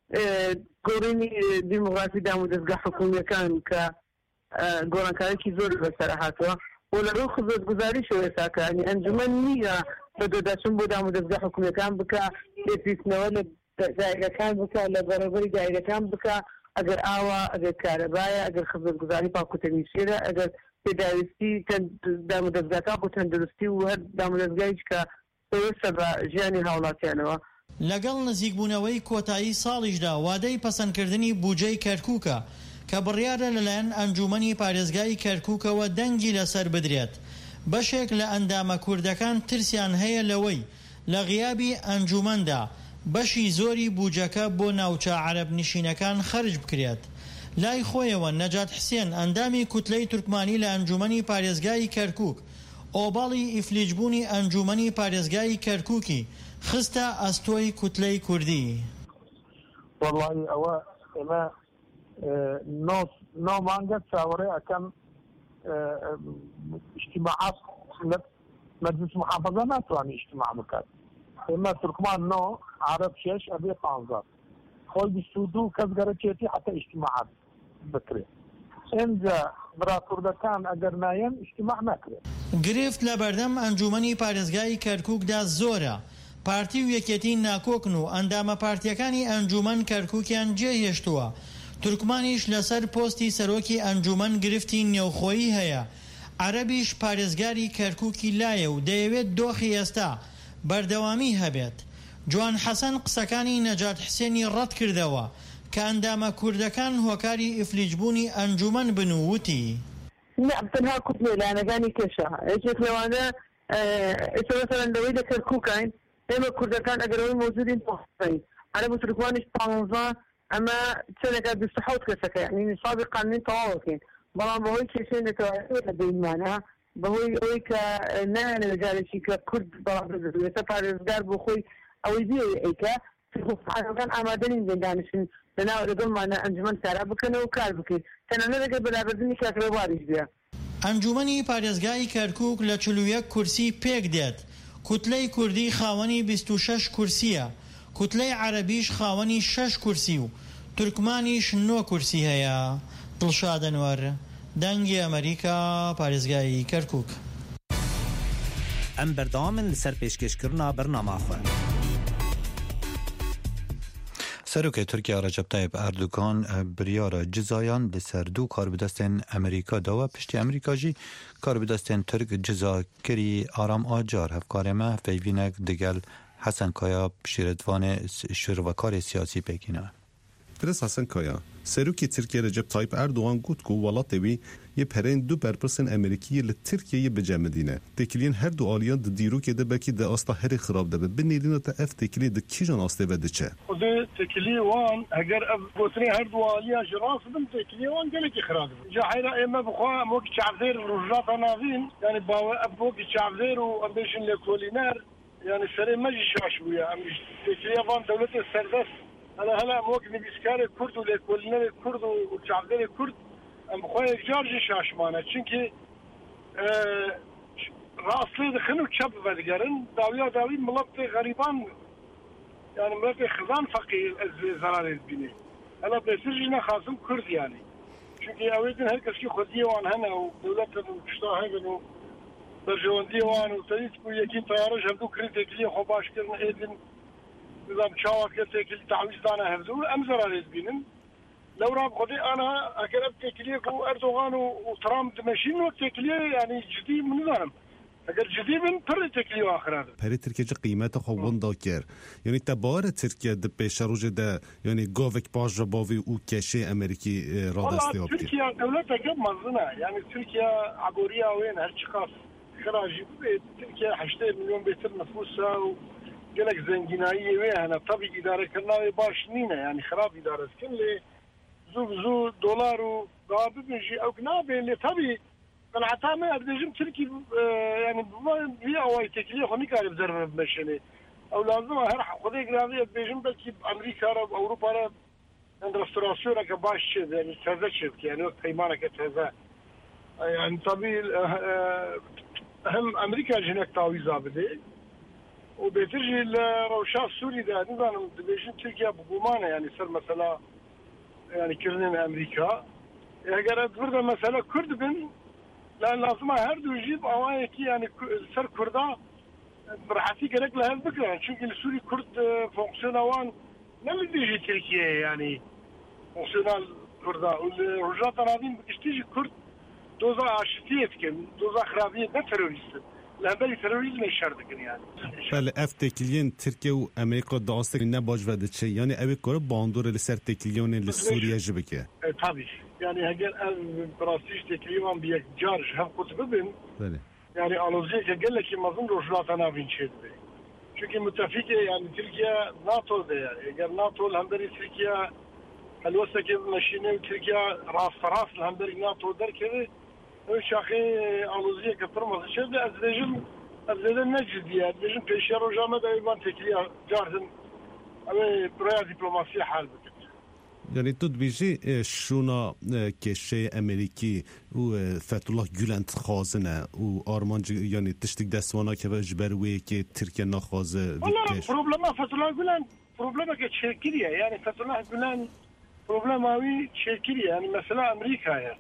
گۆڕینی دیموکراسی دام و دەستگا حکوومیەکان کە گۆڕانکاریی زۆر بەسەر هاتووە و لە ڕوو خزمەتگوزاریشەوە ئێستاکانی ئەنجومەن نییە بە دۆداچوون بۆ دام و دەستگا حکوومیەکان بکە پێویستنەوە لە دایرەکان بکە لە بەڕێوەبەری دایرەکان بکە ئەگەر ئاوا ئەگەر کارەبایە ئەگەر خزمەتگوزاری پاکوتەنیشێرە ئەگەر پێداویستی دام و دەستگاکان بۆ تەندروستی و هەر دام و دەستگایش کە پێویستە بە ژیانی هاوڵاتیانەوە. لەگەڵ نزیکبوونەوەی کۆتایی ساڵیشدا وادەی پەسەندکردنی بودجەی کەرکووکە کە بڕیارە لەلایەن ئەنجومەنی پارێزگای کەرکووکەوە دەنگی لەسەر بدرێت. بەشێک لە ئەندامە کوردەکان ترسیان هەیە لەوەی لە غیابی ئەنجومەندا بەشی زۆری بودجەکە بۆ ناوچە عەرەب نشینەکان خەرج بکرێت. لای خۆیەوە نەجات حسێن ئەندامی کوتلەی تورکمانی لە ئەنجومەنی پارێزگای کەرکووک ئۆباڵی ئیفلیجبوونی ئەنجومەنی پارێزگای کەرکووکی خستە ئەستۆی کوتلەی کوردی. وەڵڵاهی ئەوە ئێمە 9 مانگە چاوەڕێ ئەەکەم اجتماعات مجلس محافظە ناتوانانی اجتماع بکات. ئێمە تورکمان 9 عەرەب 6 ئەبێ 15 خۆی 22 کەس گەرەکێتی حتى اجتماعات بکرێت. ئێنجا براکوردەکان ئەگەر نایەن اجتماع ناکرێت. گرفت لە بەردەم ئەنجومەنی پارێزگای کەرکووکدا زۆرە. پارتی و یەکێتی ناکۆکن و ئەندامە پارتیەکانی ئەنجومەن کەرکووکیان جێهێشتووە. تورکمانیش لەسەر پۆستی سەرۆکی ئەنجومەن گرفتی نێوخۆیی هەیە. عەرەبیش پارێزگاری کەرکووکی لایە و دەیەوێت دۆخی ئێستا بەردەوامی هەبێت. جوان حەسەن قسەکانی نەجات حسێنی ڕەت کردەوە کە ئەندامە کوردەکان هۆکاری ئیفلیجبوونی ئەنجومەن بن و وتی تەنها کوتلێ لایەنەکانی کێشە یەکێک لەوانە ئێستا مەسەڵەن لەوەی لە کەرکووکین ئێمە کوردەکان ئەگەرەوەی مۆجودین پۆستین عەرەب و تورکمانیش 15 ئەمە چەندێکە 27 کەسەکە یعنی نیسابی قانونی تەواوەکەین بەڵام بەهۆی کێشەی نەتەوایەتی لە بینمانە بەهۆی ئەوەی کە نایانە لە جارێکی کە کورد بەڵامێتە پارێزگار بۆ خۆی ئەوەی دی ئەیکە حکومەتەکان ئامادە نین دانیشن لەناو لەگەڵمانە ئەنجومەن کارا بکەنەوە کار بکەین تەنانەت ئەگەر بەرابەردنی کاتڕێواریش بێ. ئەنجومەنی پارێزگای کەرکووک لە 41 کورسی پێک دێت. کوتلەی کوردی خاوەنی 26 کورسیە. کوتلەی عەرەبیش خاوەنی 6 کورسی و تورکمانیش 9 کورسی هەیە. دڵشاد ئەنوەر دەنگی ئەمریکا پارێزگای کەرکووک. ئەم بەردەوامن لەسەر پێشکەشکردنا بەرنامەخۆ. سەرۆکای تورکیا ڕەجەب تایب ئەردوغان بریارە جزایان لەسەر دوو کاربدەستên ئەمریکا داوە پشتی ئەمریکا jî کاربدەستên تورک cizakirî Aram Acar hevkarê me peyvînek digel Hesen Kaya şîretvanê şirvekarê siyasî Pêkînê. Firas Hesen Kaya Serokê Tirkiye Recep Tayyip Erdoğan got ku welatê wî yê pereyên du berpirsên Amerîkiyê li Tirkiyeyê bicemidîne. Têkiliyên her du aliyan di dîrokê de belkî de asta herê xirab dibe. Bi nêrîna te ev têkilî di kîjan astê ve diçe? Xwedê têkiliyê wan eger ev gotinê her du aliyan ji rast bin têkiliyê wan gelekî xirab dibin. Ji heyra ême bixwe em wekî çavdêr rojata navîn yani bawe ev wekî çavdêr û em bêjin lêkolîner yani serê me jî şaş bûye. Em têkiliya van dewletê serbest هلا هم وقت نبیسکاری کرد و لیکولینر کرد و چاودر کرد ام خواه جارجی شاشمانه چونکه راستلی دخن و چپ بدگرن داوی ملت غریبان yani ملت خزان فقیر از زرار بینه هلا بسیج نه خاصم کرد yani چونکی ئەوەی هەر کەسی خودیەوان هەنە و دەوڵەتن و پشتا هەگەن و بەرژەوەندیەوان و سەریت و یەکی تیارەش هەردوو کردی تێکلی خۆ باشکردن ئێدن نظام چاوەکە تێکلی تعویزدانە هەردوو ئەم زەرارێت بینن لەو راب خودی ئانا ئەگەر ئەم تێکلیەک و ئەردۆغان و ترامپ دمەشین و تێکلیە یعنی جدی منزانم اگر جدی بن پر تکلیف آخراد. پری ترکیه چه قیمت خوان داکر. یعنی تبار ترکیه د پیش روز ده یعنی گاوک باج رباوی او کشه امریکی را دستیاب کرد. ترکیه دولت اگر مزنه یعنی ترکیه عبوریه وین هر چقدر خراجی ترکیه 8 میلیون بیشتر نفوسه و گلک زنگینایی وی هنر طبی اداره کردن باش نینه یعنی خراب اداره کنلی زو دلار و قابل میشی او کنابه لی طبی من حتى ما أبدأ تركي يعني هي أواي تكلية خني كارب زرنا بمشيني أو لازم هرح خذي قراضي بيجم بلكي أمريكا أو أوروبا عند رستوراسيون كباش يعني هذا شيء يعني وقت إيمانك هذا يعني طبيعي هم أمريكا جنك تعويض بدي وبترجي الروشاف السوري ده نظام بيجم تركيا بقومانة يعني صار مثلا يعني كردن أمريكا أجر تفرض مثلا كرد بن لأن لازم هردو يجيب أوايك يعني سر كردا برحتي قالك لها الفكرة يعني شو السوري كرد فونكسيونوان نم بيجي تركيا يعني فونكسيونال كردا والرجال تنادين بتشتيجي كرد دوزا عشتيت كن دوزا خرابية ما تيروريست لأن بالي تيروريزم الشرط يعني. بله افتكلين تركيا وأمريكا داستك نباج ودت شيء يعني أبي كرب باندور لسر تكليون للسوريا جبكة. طبعا. يعني هجر براستيش تقريبا بيك جارج هم قلت ببن يعني ألوزيك قال لك ما ظن رجلات أنا بين شيء شو متفقة يعني تركيا ناتو ده يعني قال ناتو الهمبري تركيا الوسط كده ماشينه وتركيا راس الهمبري ناتو در كده وش أخي ألوزيك فرمز شيء ده أزلجم نجد يعني أزلجم بيشيرو جامد أيضا تركيا جارجن أبي بريا دبلوماسية حال بك yani tu dibêjî şûna kêşeyê Amerîkî û Fethullah Gülen dixwazine û armancı yani tiştek destwana keve ji ber wê kê Tirkiye naxwaze problema Fethullah Gülen problemeke çêkiriye yani Fethullah Gülen problema wî çêkiriye yani mesela Amerîkaya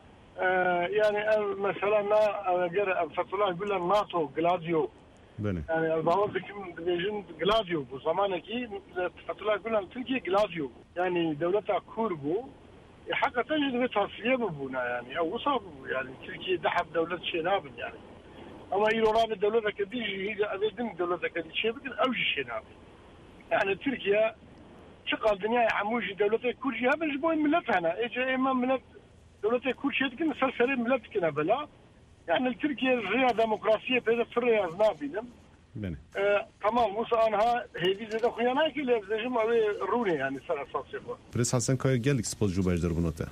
yani mesela eger Fethullah Gülen NATO Gladio يعني البعض بيجن غلاديو بزمانكي فتلا قلنا تركيا غلاديو يعني دولتها كوربو حقا تجد بتصفيه ببونا يعني او وصابو يعني تركيا دحب دولة شناب يعني اما ايران الدولة كديجي هي ابدن دولة كديجي شيء بكن اوجي شناب يعني تركيا شقال الدنيا عموجي دولة كورجي هذا جبوين ملتها انا اجى اما ملت دولة كورجي كنا سلسله ملت كنا بلا يعني تركيا الرياضة ديمقراطية بهذا في الرياض نابينم تمام موسى أنها هذه زي دخيانا كله زجم أبي روني يعني سر أساسي هو. بريس حسن كاي جالك سبوز جو بيجدر بنوته.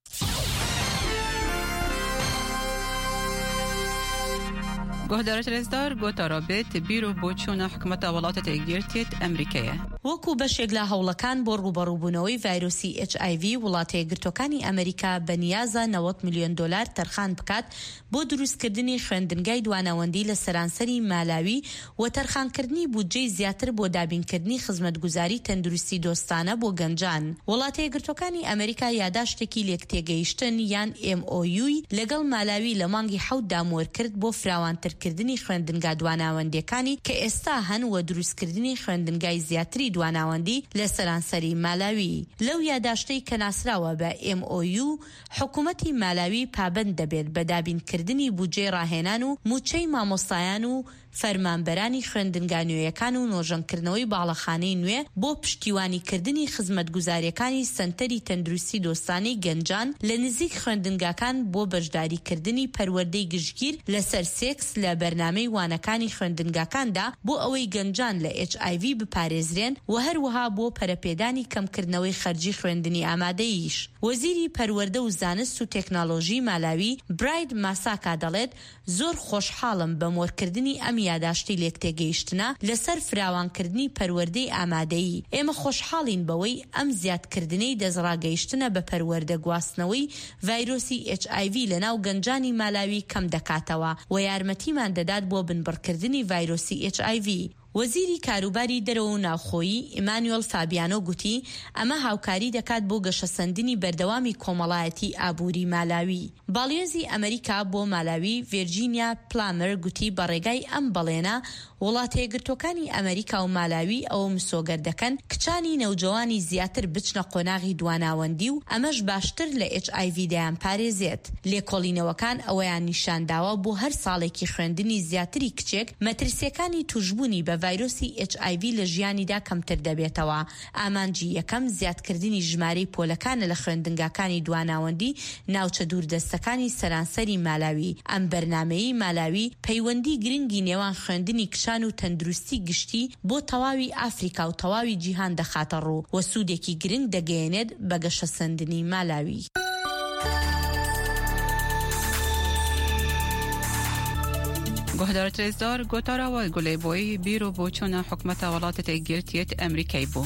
گهدارت رزدار گوتارابێت بیرو بۆ چوونە حکومەتە وڵاتە یەکگرتوێت ئەمریکایە. وەکو بەشێک لە هەوڵەکان بۆ ڕوبەڕووبوونەوەی ڤایرۆسی HIV وڵاتە یەکگرتوەکانی ئەمریکا بەنیازە 90 میلیۆن دلار تەرخان بکات بۆ دروستکردنی خوێندنگای دوانەوەندی لە سەرانسەری مالاوی و تەرخانکردنی بودجەی زیاتر بۆ دابینکردنی خزمەتگوزاری تەندروستی دۆستانە بۆ گەنجان. وڵاتە یەکگرتوەکانی ئەمریکا یاداشتێکی لێکتێگەیشتن یان MOU لەگەڵ مالاوی لە مانگی 7 دامۆر کرد بۆ فراوانترکردنی خوێندنگا دواناوەندەکانی کە ئێستا هەن و دروستکردنی خوێندنگای زیاتری دواناوەندی لە سەرانسەری مالاوی. لەو یاداشتەی کە ناسراوە بە MOU حکوومەتی مالاوی پابەند دەبێت بە دابینکردنی بودجەی ڕاهێنان و موچەی مامۆستایان و فەرمانبەرانی خوێندنگانوێیەکان و نۆژەنکردنەوەی باڵەخانەی نوێ بۆ پشتیوانیکردنی خزمەتگوزاریەکانی سەنتەری تەندروستی دۆستانی گەنجان لە نزیک خوێندنگاکان بۆ بەشداریکردنی پەروەردەی گشتگیر لەسەر سێکس لە بەرنامەی وانەکانی خوێندنگاکاندا بۆ ئەوەی گەنجان لە HIV بپارێزرێن و هەروەها بۆ پەرەپێدانی کەمکردنەوەی خەرجی خوێندنی ئامادەییش. وەزیری پەروەردە و زانست و تێکنۆلۆژی مالاوی براید ماساکا دەڵێت زۆر خۆشحاڵم بە مۆرکردنی ئەم یاداشتی لێکتێگەیشتنە لەسەر فراوانکردنی پەروەردەی ئامادەیی. ئێمە خۆشحاڵین بەوەی ئەم زیادکردنەی دەزڕاگەیشتنە بە پەروەردە گواستنەوەی ڤایرۆسی HIV لەناو گەنجانی مالاوی کەم دەکاتەوە و یارمەتیمان دەدات بۆ بنبڕکردنی ڤایرۆسی HIV. وەزیری کاروباری دەرەوە و ناوخۆیی ئیمانوێل فابیانۆ گوتی ئەمە هاوکاری دەکات بۆ گەشەسەندنی بەردەوامی کۆمەڵایەتی ئابووری مالاوی. باڵیۆزی ئەمریکا بۆ مالاوی ڤیرجینیا پلامر گوتی بە ڕێگای ئەم بەڵێنە وڵاتە یەکگرتووەکانی ئەمریکا و مالاوی ئەوە مسۆگەر دەکەن کچانی نەوجەوانی زیاتر بچنە قۆناغی دواناوەندی و ئەمەش باشتر لە HIV دەیان پارێزێت. لێکۆڵینەوەکان ئەوەیان نیشانداوە بۆ هەر ساڵێکی خوێندنی زیاتری کچێک مەترسیەکانی توشبوونی بە ڤایرۆسی HIV لە ژیانیدا کەمتر دەبێتەوە. ئامانجی یەکەم زیادکردنی ژمارەی پۆلەکانە لە خوێندنگاکانی دواناوەندی ناوچە دووردەستەکانی سەرانسەری مالاوی. ئەم بەرنامەی مالاوی پەیوەندی گرنگی نێوان خوێندنی کشان و تەندروستی گشتی بۆ تەواوی ئافریقا و تەواوی جیهان دەخاتە ڕوو و سوودێکی گرنگ دەگەیەنێت بە گەشەسەندنی مالاوی. گۆهدارە رێزدار گۆتاراوە گولێبۆی بیرۆ بۆ چۆنە حکومەتە وڵاتە یەکگرتوویەت ئەمریکای بوو.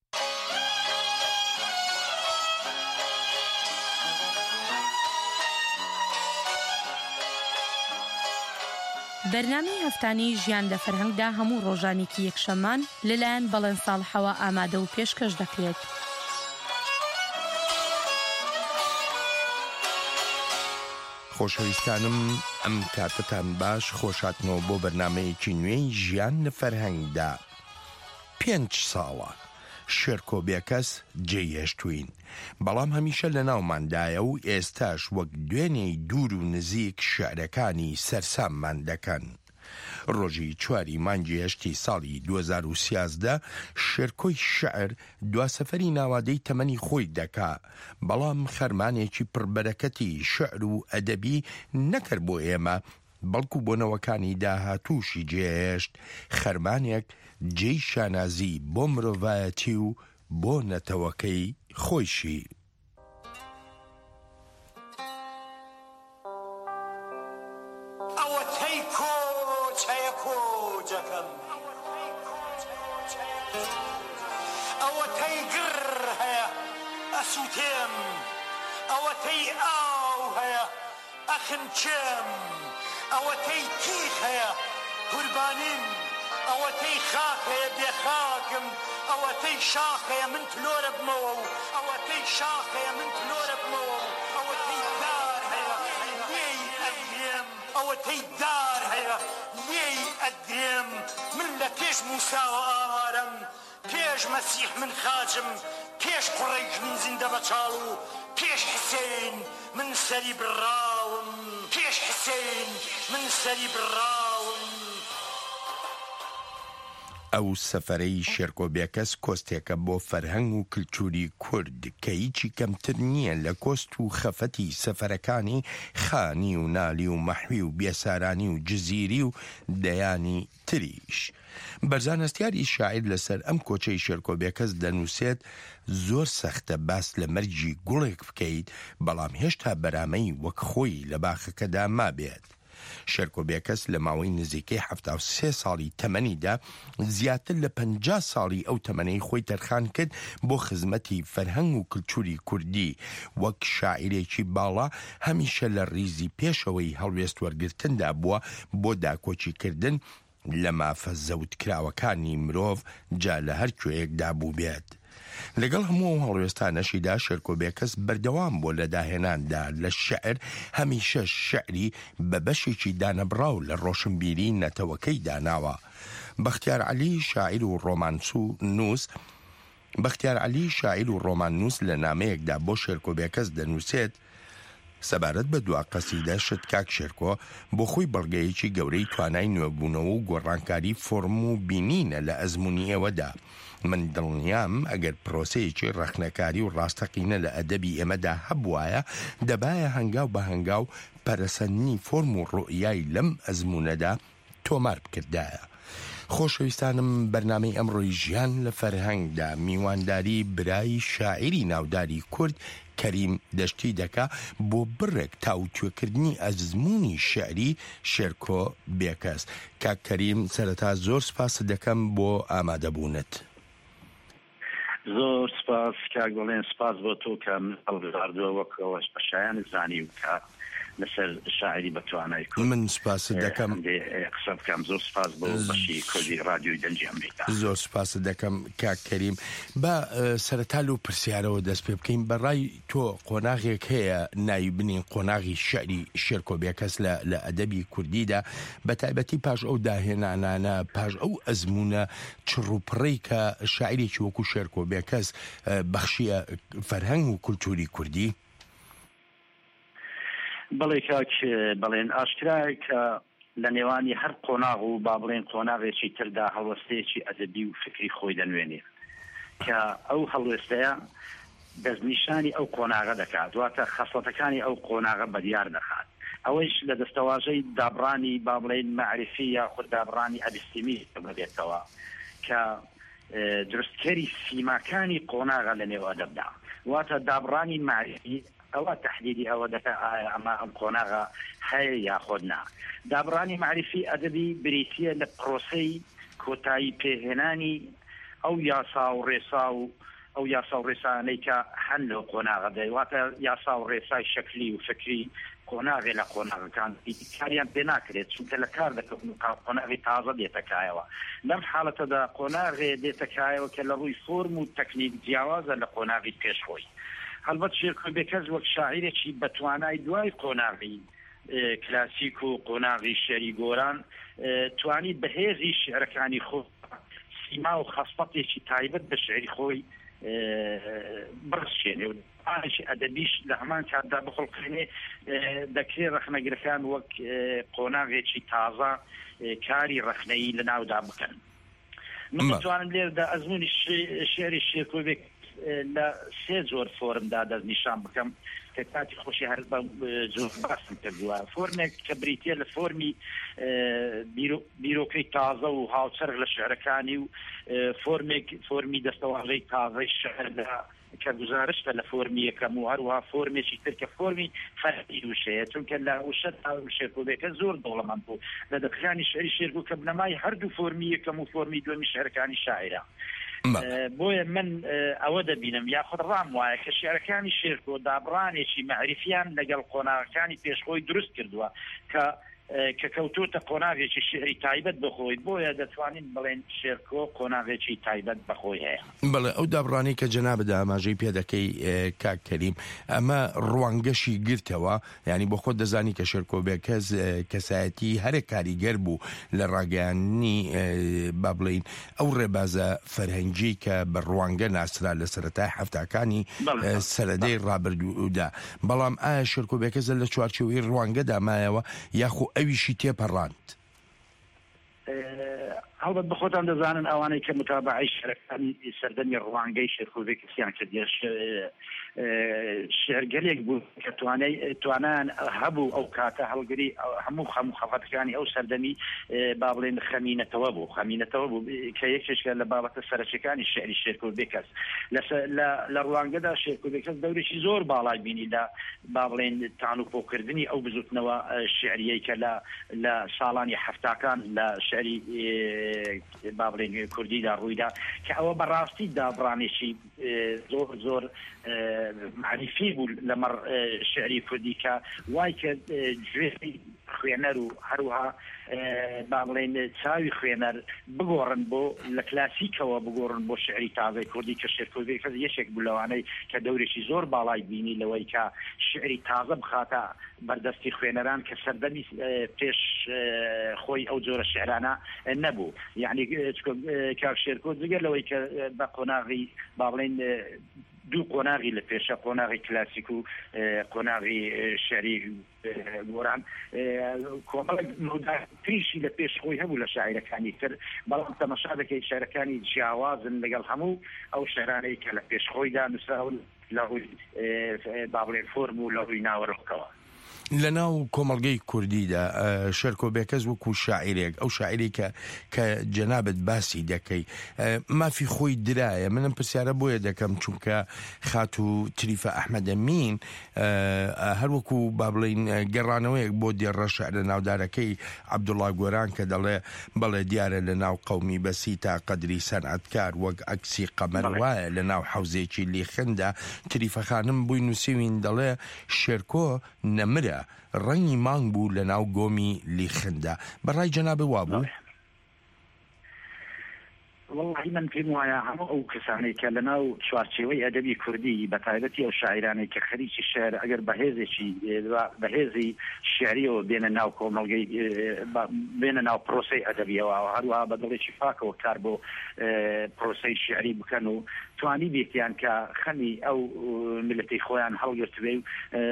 بەرنامەی هەفتانەی ژیان لە فەرهەنگدا هەموو ڕۆژانێکی یەکشەمان لەلایەن بەڵێن ساڵحەوە ئامادە و پێشکەش دەکرێت. خۆشەویستانم ئەم کاتتان باش خۆشاتنەوە بۆ بەرنامەیەکی نوێی ژیان لە فەرهەنگدا. 5 ساڵە شێرکۆ بێکەس جێهێشتوین، بەڵام هەمیشە لە ناوماندایە و ئێستاش وەک دوێنێی دوور و نزیک شعرەکانی سەرساممان دەکەن. ڕۆژی 4 مانگی هەشتی ساڵی 2013 شێرکۆی شعر دواسەفەری ناوادەی تەمەنی خۆی دەکا، بەڵام خەرمانێکی پڕبەرەکەتی شعر و ئەدەبی نەکرد بۆ ئێمە، بەڵکو بۆنەوەکانی داهاتووشی جێهێشت، خەرمانێک جێی شانازی بۆ مرۆڤایەتی و بۆ نەتەوەکەی خۆیشی. سووتێم ئەوەتەی ئاو هەیە ئەخنچێم ئەوەتەی تیخ هەیە قوربانیم ئەوەتەی خاک هەیە بێخاکم ئەوەتەی شاخ هەیە من تلۆرە بمەوە و ئەوەتەی شاخ هەیە من تلۆرە بمەوە و ئەوەتەی دار هەیە لێی ئەدرێم ئەوەتەی دار هەیە لێی ئەدرێم من لە پێش موساوە ئاوارەم پێش مەسیح من خاجم پێش قوڕیش من زیندە بەچاڵ و پێش حسین من سەری بڕاوم پێش حسین من سەری بڕاوم. ئەو سەفەرەی شێرکۆ بێکەس کۆستێکە بۆ فەرهەنگ و کلتوری کورد کە هیچی کەمتر نییە لە کۆست و خەفەتی سەفەرەکانی خانی و نالی و مەحوی و بێسارانی و جزیری و دەیانی تریش. بەرزانەستیاری شاعیر لەسەر ئەم کۆچەی شێرکۆ بێکەس دەنووسێت زۆر سەختە باس لە مەرجی گوڵێک بکەیت، بەڵام هێشتا بەرامەی وەک خۆی لە باخەکەدا مابێت. شێرکۆ بێکەس لە ماوەی نزیکەی 73 ساڵی تەمەنیدا زیاتر لە 50 ساڵی ئەو تەمەنەی خۆی تەرخان کرد بۆ خزمەتی فەرهەنگ و کلتوری کوردی. وەک شاعیرێکی باڵا هەمیشە لە ڕیزی پێشەوەی هەڵوێست وەرگرتندا بووە بۆ داکۆچیکردن لە مافە زەوتکراوەکانی مرۆڤ جا لە هەر کوێیەکدا بوو بێت. لەگەڵ هەموو هەڵوێستانەشیدا شێرکۆ بێکەس بەردەوام بۆ لە داهێناندا لە شعر هەمیشە شعری بە بەشێکی دانەبراو لە ڕۆشنبیری نەتەوەکەی داناوە. بەختیار عەلی شاعیر و ڕۆمان نووس لە نامەیەکدا بۆ شێرکۆ بێکەس دەنووسێت سەبارەت بە دوا قەسیدە شت کاک شێرکۆ بۆ خۆی بەڵگەیەکی گەورەی توانای نوێبوونەوە و گۆڕانکاری فۆرم و بینینە لە ئەزمموی ئێوەدا. من دڵنیام ئەگەر پرۆسەیەکی ڕەخنەکاری و ڕاستەقینە لە ئەدەبی ئێمەدا هەبوایە دەبایە هەنگاو بە هەنگاو پەرەسەندنی فۆرم و ڕۆیای لەم ئەزممونەدا تۆمار بکردایە. خۆشەویستانم بەرنامەی ئەمڕۆی ژیان لە فەرهەنگدا میوانداری برای شاعیری ناوداری کورد کەریم دەشتی دەکا بۆ بڕێک تاوتوێکردنی ئەزمموی شعری شێرکۆ بێکەس. کاک کەریم سەرەتا زۆر سپاس دەکەم بۆ ئامادەبوونت. زۆر سپاس کاک گوڵێن، سپاس بۆ تۆ کە هەڵبژاردووە وەکەوەش بەشایان زانی و کە لەسەر شاعری بەتوانای کورد. من سپاس دەکەم قسە بکەم. زۆر سپاس بۆ بەشی کوردی رادیۆی دەنگی ئەمریکا. زۆر سپاس دەکەم کاک کەریم. با سەرەتا لەو پرسیارەوە دەست پێ بکەین. بەڕای تۆ قۆناغێک هەیە نایبنین قۆناغی شعری شێرکۆ بێکەس لە ئەدەبی کوردیدا بە تایبەتی پاش ئەو داهێنانانە پاش ئەو ئەزمونە چڕوپڕی کە شاعرێکی وەکو شێرکۆ بێکەس بەخشیە فەرهەنگ و کولتوری کوردی؟ بەڵێ کاک بەڵێن ئاشکرایە کە لە نێوانی هەر قۆناغ و با بڵێن قۆناغێکی تردا هەڵوەستەیەکی ئەدەبی و فکری خۆی دەنوێنێ کە ئەو هەڵوێستەیە دەستنیشانی ئەو قۆناغە دەکات واتە خەسڵەتەکانی ئەو قۆناغە بەدیار دەخات. ئەوەیش لە دەستەواژەی دابڕانی با بڵێن معرفی یاخود دابڕانی ئەبیستیمی بێتەوە کە دروستکەری سیماکانی قۆناغە لە نێو ئەدەبدا واتە دابڕانی معرفی ئەوە تحلیلی ئەوە دەکە ئەمە ئەم قۆناغە هەیە یاخۆد نا. دابڕانی معرفی ئەدەبی بریتیە لە پرۆسەی کۆتایی پێهێنانی ئەو یاسا و ڕێسا و ئەو یاسا و ڕێسانەی کە هەن لەو قۆناغە دەیواتە یاسا و ڕێسای شەکلی و فکری قۆناغێ لە قۆناغەکان کاریان پێ ناکرێت چونکە لە کار دەکەون قۆناغی تازە دێتەکایەوە. لەم حاڵەتەدا قۆناغێ دێتەکایەوە کە لە ڕووی فۆرم و تەکنیک جیاوازە لە قۆناغی پێشخۆی. هەڵبەت شێرکۆ بێکەس وەک شاعیرێکی بەتوانای دوای قۆناغی کلاسیک و قۆناغی شێری گۆران توانی بەهێزی شعرەکانی خۆ سیما و خەسپەتێکی تایبەت بە شعری خۆی بڕشێنێ و ئاشی ئەدەبیش لە هەمان کاتدا بخڵقێنێ دەکرێت ڕەخنەگرەکان وەک قۆناغێکی تازە کاری ڕەخنەیی لە ناودا بکەن. من دەتوانم لێرەدا ئەزموونی شێری شێرکۆ بێک لە سێ زۆر فۆرمدا دەستنیشان بکەم کە کاتی خۆشی هەر بە زۆر باسم کردووە. فۆرمێک کە بریتە لە فۆرمی بیرۆکەی تازە و هاوچەرگ لە شعرەکانی و فۆرمی دەستەواژەی تازەی شعردا کە گزارشتە لە فۆرمی یەکەم و هەروەها فۆرمێکی تر کە فۆرمی فەرقی وشەیە چونکە لە وشە شێرکۆبێکە زۆر دەوڵەمەند بوو لە دەقەکانی شعری شێرکۆ کە بنەمای هەردوو فۆرمی یەکەم و فۆرمی دووەمی شعرەکانی شاعرە. بۆیە من ئەوە دەبینم یاخود ڕام وایە کە شعرەکانی شێرکۆ دابڕانێکی معرفیان لەگەڵ قۆناغەکانی پێشخۆی دروست کردووە کە کەوتوتە قۆناغێکی شعری تایبەت بەخۆی بۆیە دەتوانین بڵێن شێرکۆ قۆناغێکی تایبەت بەخۆی هەیە. بڵێ ئەو دابڕانی کە جەنابەدا ئاماژەی پێ دەکەی کاک کەریم ئەمە ڕوانگەشی گرتەوە یعنی بۆ خۆت دەزانی کە شێرکۆ بێکەس کەسایەتی هەرێک کاریگەر بوو لە ڕاگەیاندنی با بڵێن ئەو ڕێبازە فەرهەنگی کە بە ڕوانگە ناسرا لە سەرەتای هەفتاکانی سەرەدەی ڕابردوودا. بەڵام ئایا شێرکۆ بێکەس لە چوارچێوەی ڕوانگەدا مایەوە یاخۆ ئەویشی تێپەڕاند؟ هەڵبەت بەخۆتان دەزانن ئەوانەی کە متابعەی شعرەکانی سەردەمی ڕوانگەی شێرکۆ بێکەسیان کردێ شێرگەلێک بوو کە توانیان هەبوو ئەو کاتە هەڵگری هەموو خەڵەتەکانی ئەو سەردەمی با بڵێن خەمینەتەوە بوو کە یەکێکە لە بابەتە سەرچەکانی شعری شێرکۆ بێکەس لە ڕوانگەدا شێرکۆ بێکەس دەورێکی زۆر باڵای بینی لە با بڵێن تان و پۆکردنی ئەو بزوتنەوە شعریەی کە لە ساڵانی هەفتاکان لە شعری با بڵێن کوردیدا ڕوویدا کە ئەوە بەڕاستی دابڕانێکی زۆر معرفی بوو لەمەڕ شعری کوردی کە وای کە گوێی خوێنەر و هەروها با بڵێن چاوی خوێنەر بگۆڕن بۆ لە کلاسیکەوە بگۆڕن بۆ شعری تازەی کوردی کە شێرکۆ بێکەس یەکێک بوو لەوانەی کە دەورێکی زۆر باڵای بینی لەوەی کە شعری تازە بخاتە بەردەستی خوێنەران کە سەردەمی پێش خۆی ئەو جۆرە شعرانە نەبوو. یعنی کاک شێرکۆ جگەر لەوەی کە بە قۆناغی با بڵێن دوو قۆناغی لە پێشە قۆناغی کلاسیک و قۆناغی شعری گۆران کۆمەڵێک موداتریشی لە پێش خۆی هەبوو لە شاعیرەکانی تر بەڵام تەماشا دەکەی شعرەکانی جیاوازن لەگەڵ هەموو ئەو شعرانەی کە لە پێش خۆیدا نووسراون لە ڕووی با بڵێن فۆرم و لە ڕووی ناوەڕۆکەوە. لە ناو کۆمەڵگەی کوردیدا شێرکۆ بێکەس وەکو شاعیرێک ئەو شاعیری کە جەنابەت باسی دەکەی مافی خۆی درایە. منم پرسیارە بۆیە دەکەم چونکە خات و تریفە ئەحمەدەمین هەروەکو با بڵێن گەڕانەوەیەک بۆ دێڕە شەعرە ناودارەکەی عەبدوڵڵا گۆران کە دەڵێ بەڵێ دیارە لە ناو قەومی بەسی تا قەدری سەنعەتکار وەک ئەکسی قەمەر وایە لە ناو حەوزێکی لیخندا تریفە خانم بووی نووسیوین دەڵێ شێرکۆ نەمرە نییە ڕەنگی مانگ بوو لە ناو گۆمی لیخندا بەڕای جەنابە وابوو والله من پێم وایە هەموو ئەو کەسانەی کە لەناو چوارچێوەی ئەدەبی کوردی بە تایبەتی ئەو شاعرانەی کە خەریکی شێعر ئەگەر بەهێزی شێعریەوە بێنە ناو کۆمەڵگەی بێنە ناو پرۆسەی ئەدەبیەوە هەروەها بە دڵێکی پاکەوە کار بۆ پرۆسەی شێعری بکەن و توانی بێتیان کە خەمی ئەو ملەتی خۆیان هەڵگرتبێ و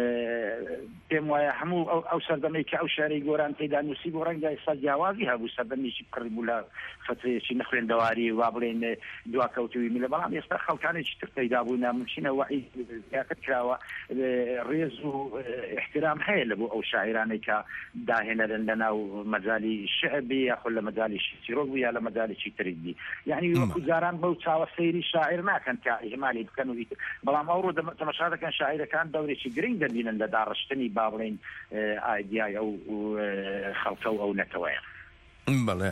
پێم وایە هەموو ئەو سەردەمەی کە ئەو شارەی گۆران تێدا نووسی بۆ ڕەنگە ئێستا جیاوازی هەبوو سەردەمیشی پڕی بوو لە فترەیەکی نەخوێندەواری وا بڵێن دواکەوتوی میلە بەڵام ئێستا خەڵکانێکی تر پەیدا بوو ناممکنە وعی زیاتر کراوە ڕێز و احترام هەیە لە بۆ ئەو شاعرانەی کە داهێنەرن لە ناو مەجالی شعر بێ یاخۆ لە مەجالی چیرۆک بوو یا لە مەجالێکی تری بی یعنی وەکو جاران بەو چاوە سەیری شاعر ناکەن کە ئیهمالی بکەن و بەڵام ئەوڕۆ تەماشا دەکەن شاعیرەکان دەورێکی گرنگ دەبینن لە داڕشتنی با بڵێن ئایدیای ئەو خەڵکە و ئەو نەتەوەیە بەڵێ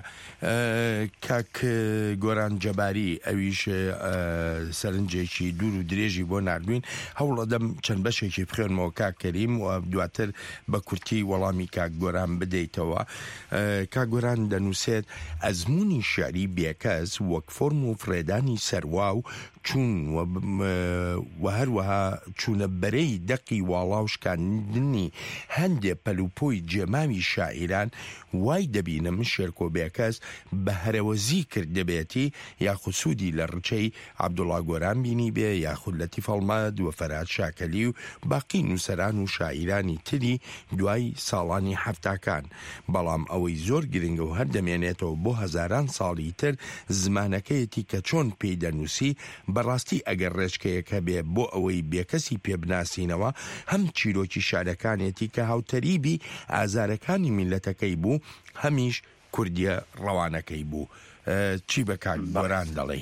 کاک گۆران جەباری ئەویش سەرنجێکی دوور و درێژی بۆ نردوین هەوڵەدەم چەند بەشێکی بخێنمەوە کاک کەریم و دواتر بە کورتی وەڵامی کاک گۆران بدەیتەوە کاک گۆران دەنووسێت ئەزمموی شعری بێکەس وەک فۆرم و فرێدانی سەروا و چوون و هەروەها چوونە بەرەی دەقی واڵاوشکاندنی هەندێک پەلوپۆی جێماوی شاعیران وای دەبینم شێرکۆبێکەس بە هەرەوەزی کرد دەبێتی یاخود سوودی لە ڕچەی عەبدوڵڵا گۆران بینی بێ یاخود لەتیف ئەڵمەد و فەرهاد شاکەلی و باقی نووسەران و شاعیرانی تری دوای ساڵانی هەفتاکان بەڵام ئەوەی زۆر گرنگە و هەر دەمێنێتەوە بۆ هەزاران ساڵی تر زمانەکەیەتی کە چۆن پێی دەنووسی بەڕاستی ئەگەر ڕێچکەیەکە بێ بۆ ئەوەی بێکەسی پێبناسینەوە هەم چیرۆکی شارەکانێتی کە هاوتەریبی ئازارەکانی میلەتەکەی بوو هەمیش کوردیە ڕەوانەکەی بوو چی بە کاک گۆران دەڵێ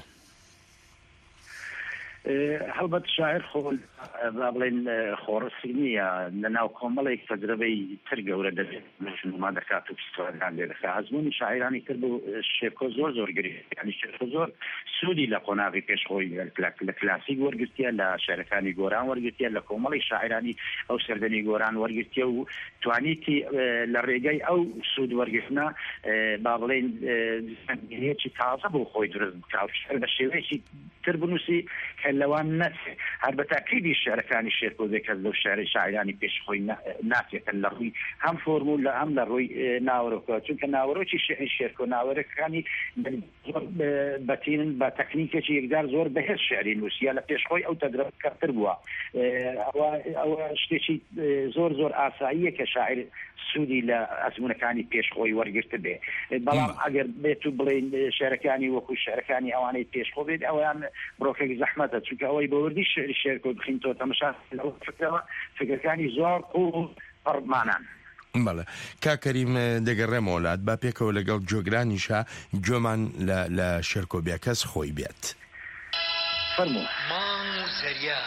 هەڵبەت شاعر خۆ بڵێن خۆڕسی نییە لە ناو کۆمەڵێک تەجربەی تر گەورە دەبێت ما دەکات و پیسۆران لێ دەکات ئەزمموی شاعرانی تر بوو شێرکۆ زۆر گرنگ ینی شێرکۆ زۆر سوودی لە قۆناغی پێشخۆی لە کلاسیک وەرگرتیە لە شارەکانی گۆران وەرگرتیە لە کۆمەڵی شاعرانی ئەو سەردەمی گۆران وەرگرتیە و توانیتی لە ڕێگەی ئەو سوود وەرگرتنە با بڵێن هەیەکی تازە بۆ خۆی دروست بکات بە شێوەیەکی تر بنووسی کە لەوان نەچێت هەر بە تاکیدی شعرەکانی شێرکۆ دەکەس لەو شعری شاعرانی پێشخۆی ناچێتن لە ڕووی هەم فۆرمول لە هەم لە ڕووی ناوەڕۆکە چونکە ناوەڕۆکی شێرکۆ ناوەڕەکانی بەتینن بە تەکنیکێکی یەکدار زۆر بەهێز شعری نووسیە لە پێشخۆی ئەو تەجربە کەمتر بووە ئەوە شتێکی زۆر ئاساییە کە شاعر سوودی لە ئەزمونەکانی پێشخۆی وەرگرت بێ بەڵام ئەگەر بێت و بڵێن شعرەکانی وەکو شعرەکانی ئەوانەی پێشخۆ بێت ئەویان بڕۆکێک زەحمەتە چونکە ئەوەی بەوردی شێرکۆ بخینتەوە تەماشا لەو فکرەکانی زۆر و پڕمانان بەڵێ کاکەریم دەگەڕێمەوە وڵات با پێکەوە لەگەڵ جۆگرانیشە جۆمان لە شێرکۆبێکەس خۆی بێت فەرموو مانگ و زەریا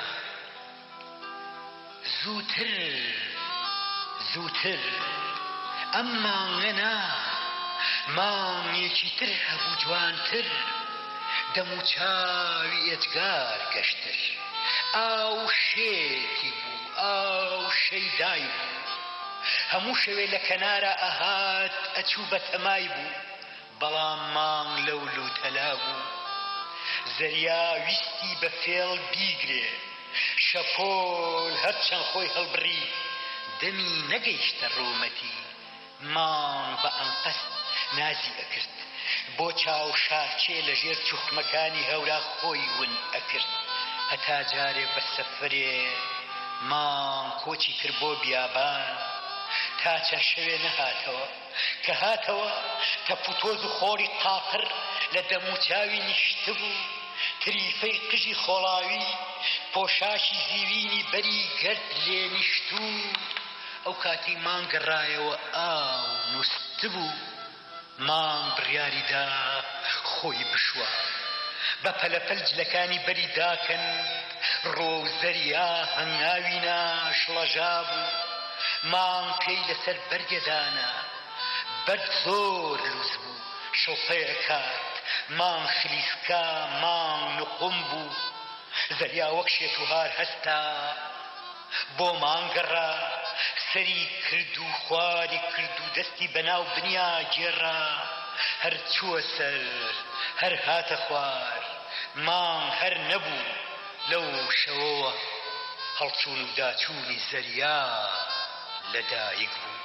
زووتر ئەم مانگە نا مانگێکی تر هەبوو جوانتر دەم و چاوی ئێجگار گەشتر ئاو شێتی بوو ئاو شەیدای بوو هەموو شەوێ لە کەنارە ئەهات ئەچوو بە تەمای بوو بەڵام مانگ لەو لوتەلا بوو زەریا ویستی بە فێڵ بیگرێ شەپۆل هەرچەند خۆی هەڵبڕی دەمی نەگەیشتە ڕۆمەتی مانگ بە ئەنقەس نازی ئەکرد بۆ چاو شارچێ لە ژێر چوخمەکانی هەورا خۆی ون ئەکرد هەتا جارێ بە سەفرێ مانگ کۆچی کرد بۆ بیابان تا چەند شەوێ نەهاتەوە کە هاتەوە تەپوتۆز و خۆری تاقر لە دەم و چاوی نیشتبوو تریفەی قژی خۆڵاوی پۆشاشی زیوینی بەری گرد لێ نیشتوو ئەو کاتی مانگ گەڕایەوە ئاو نووسبوو مانگ بڕیاریدا خۆی بشوە بە پەلەپەل جلەکانی بەری داکەن ڕۆزەریا هەنگاوی ناشڵەژا بوو مانگ پێی لەسەر بەرگێدانە بەرد زۆر لوز بوو شڵپەیە کات مانگ خلیسکا مانگ نقم بوو زەریا وەک شێت و هار هەستا بۆ مانگەڕا سەری کرد و خواری کرد و دەستی بەناو بنیا گێڕا هەر چووە سەر هەر هاتە خوار مام هەر نەبوو لەو شەوەوە هەڵچوون و داچوونی زەریا لەدایک بوو.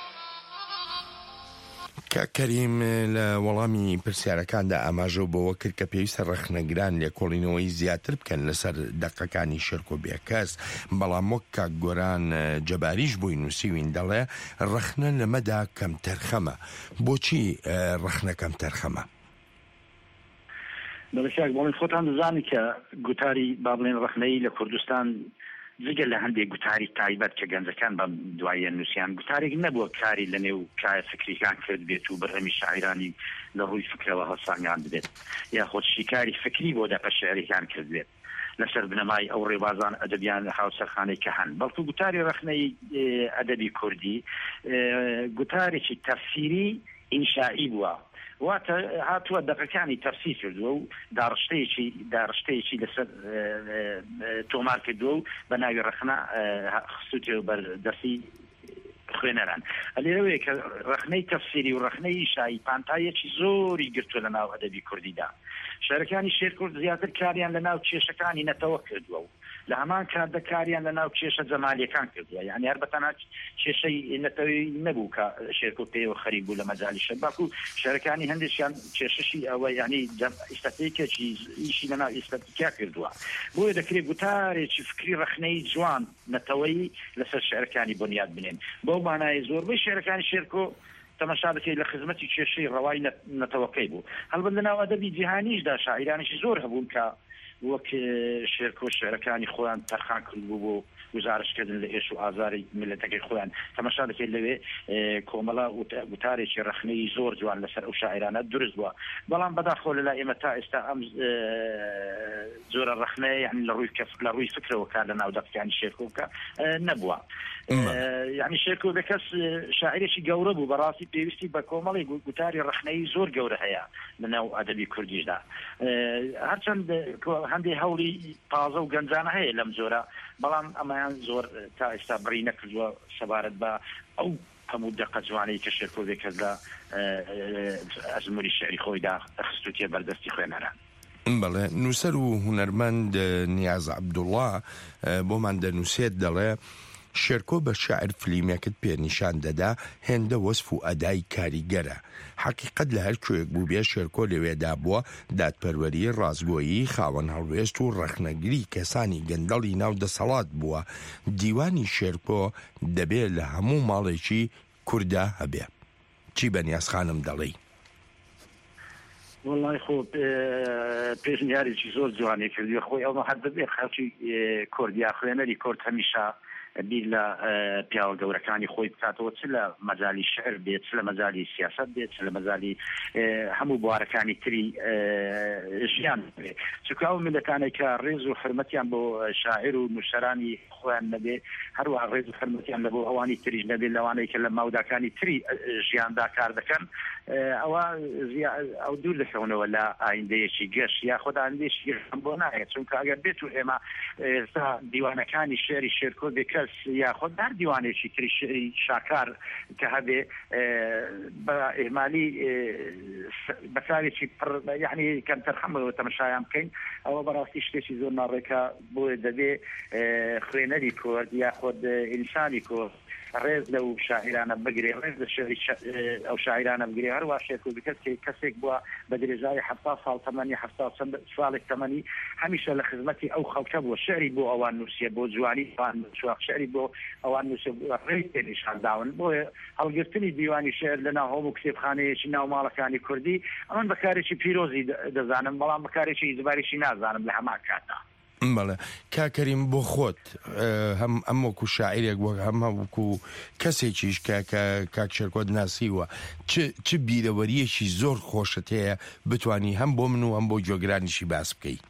کەریم لە وەڵامی پرسیارەکاندا ئاماژە بەوە کرد کە پێویستە ڕەخنەگران لێکۆڵینەوەی زیاتر بکەن لەسەر دەقەکانی شێرکۆ بێکەس، بەڵام وەک کاک گۆران جەباریش بووی نووسیوین دەڵێ ڕەخنە لەمەدا کەم تەرخەمە. بۆچی ڕەخنە کەم تەرخەمە؟ بەڵێک بۆڵین خۆتان دەزانی کە گوتاری با بڵێن ڕەخنەی لە کوردستان جگە لە هەندێک گوتاری تایبەت کە گەنجەکان بە دوایە نووسیان گوتارێک نەبووە کاری لە نێو کایە فکریەکان کرد بێت و بەرهەمی شاعرانی لە ڕووی فکرەوە هەڵسانیان بدێت یا خۆ شیکاری فکری بۆ دەپە شێعریەکان کرد بێت لەسەر بنەمای ئەو ڕێبازان ئەدەبیان لە هاوسەرخانەی کە هەن. بەڵکو گوتاری ڕەخنەی ئەدەبی کوردی گوتارێکی تەفسیری ئینشائی بووە، واتە هاتووە دەقەکانی تەفسیر کردووە و داڕشتەیەکی لەسەر تۆمار کردووە و بە ناوی ڕەخنە خستووتێ و بەردەستی خوێنەران. لێرەوەیە کە ڕەخنەی تەفسیری و ڕەخنەی ئینشایی پانتایەکی زۆری گرتووە لە ناو ئەدەبی کوردیدا. شارەکانی شێرکورد زیاتر کاریان لە ناو کێشەکانی نەتەوە کردووە و لە هەمان کاتدا کاریان لە ناو کێشە جەمالیەکان کردووە، یعنی هەر بەتەنها کێشەی نەتەوەی نەبوو کە شێرکورد پێوە خەریک بوو لە مەجالی شەباک و شارەکانی هەندێکیان کێشەشی ئەوە یعنی ئیستاتیکێکی ئیشی لە ناو ئیستاتیکیا کردووە. بۆیە دەکرێت گوتارێکی فکری ڕەخنەی جوان نەتەوەی لەسەر شارەکانی بنیاد بنێن. بەو مانای زۆربەی شارەکانی شێرکۆ تەماشا دەکەی لە خزمەتی کێشەی ڕەوای نەتەوەکەی بوو. هەڵبەت لە ناو ئەدەبی جیهانیشدا شاعیرانیشی زۆر هەبوون کە وەک شێرکۆ شێعرەکانی خۆیان تەرخان کردبوو بۆ گزارشکردن لە ئێش و ئازاری ملەتەکەی خۆیان. تەماشا دەکەیت لەوێ کۆمەڵە وتارێکی ڕەخنەی زۆر جوان لەسەر ئەو شاعیرانە دروست بووە، بەڵام بەداخۆ لەلا ئێمە تا ئێستا ئەم زۆرە ڕەخنەیە یعنی لە ڕووی فکرەوە کار لە ناو دەقەکانی شێرکۆ بکە نەبووە. یعنی شێرکۆ بەکەس شاعرێکی گەورە بوو، بەڕاستی پێویستی بە کۆمەڵی گوتاری ڕەخنەی زۆر گەورە هەیە لە ناو ئەدەبی کوردیشدا. هەرچەند هەندێک هەوڵی تازە و گەنجانە هەیە لەم جۆرە، بەڵام ئەمایان زۆر تا ئێستا بڕی نەکردووە سەبارەت بە ئەو هەموو دەقە جوانەی کە شێرکۆ بێکەس لە ئەزموری شێعری خۆیدا خستووتیە بەردەستی خوێنەران. بەڵێ نووسەر و هونەرمەند نیاز عەبدوڵڵا بۆمان دەنووسێت دەڵێ شێرکۆ بە شاعر فلیمێکت پێنیشان دەدا هێندە وەسف و ئەدای کاریگەرە. حەقیقەت لە هەر کوێک بوو بێ شێرکۆ لەوێدا بووە دادپەروەری ڕازگۆیی خاوەن هەڵوێست و ڕەخنەگری کەسانی گەندەڵی ناو دەسەڵات بووە. دیوانی شێرکۆ دەبێت لە هەموو ماڵێکی کووردا هەبێ. چی بەنیاز خانم دەڵێی؟ والله خۆ پێشنیارێکی زۆر جوانی کردی خۆی ئەومە هەر دەبێ خەڵکی کوردیا خوێنەری کورد هەمیشە بیر لە پیاوە گەورەکانی خۆی بکاتەوە چ لە مەجالی شعر بێت چ لە مەجالی سیاست بێت چ لە مەجالی هەموو بوارەکانی تری ژیان بێت. چونکە ئەو ملەتانێک کە ڕێز و حرمەتیان بۆ شاعر و نووسەرانی خۆیان نەبێ، هەروەها ڕێز و حرمەتیان لە بۆ ئەوانی تریش نەبێت لەوانەیە کە لە ماوداکانی تری ژیاندا کار دەکەن، ئەوە ئەو دوور دەکەونەوە لە ئایندەیەکی گەشت یا خۆدا ئایندەیەکی گەشت بۆ نایێت. چونکە ئەگەر بێت و ئێمە ئێستا دیوانەکانی شێری شێرکۆ بێکەس یا خۆ هەر دیوانێکی تری شێری شاکار کە هەبێ بە ئێمالی بەکارێکی پڕ یعنی کەم تەرخەمەوە تەمەشایان بکەین، ئەوە بەڕاستی شتێکی زۆر ناڕێکە بۆیە دەبێ خوێنەری کورد یا خۆ ئینسانی کورد ڕێز لەو شاعرانە بگرێ، ڕێز لە ئەو شاعرانە بگرێ. هەروە شێرکۆ بکەس کەسێک بووە بە درێژای 70 ساڵ تەمەنی 70 ساڵێک تەمەنی هەمیشە لە خزمەتی ئەو خەڵکە بووە. شعری بۆ ئەوان نووسیە، بۆ جوانی ئەوان شواق شعری بۆ ئەوان نووسیە، ڕێز پێنیشان داون. بۆیە هەڵگرتنی دیوانی شعر لە ناو هەموو کتێبخانەیەکی ناو ماڵەکانی کوردی ئەمن بەکارێکی پیرۆزی دەزانم، بەڵام بەکارێکی ئیزباریشی نازانم لە هەمان کاتدا. بەڵێ کاکەریم بۆ خۆت هەم ئەم وەکو شاعیرێک وەک هەم وەکو کەسێکیش کە کاک شێرکۆ ناسیوە چ بیرەوەریەکی زۆر خۆشت هەیە بتانی هەم بۆ من و هەم بۆ جۆگرانیشی باس بکەی؟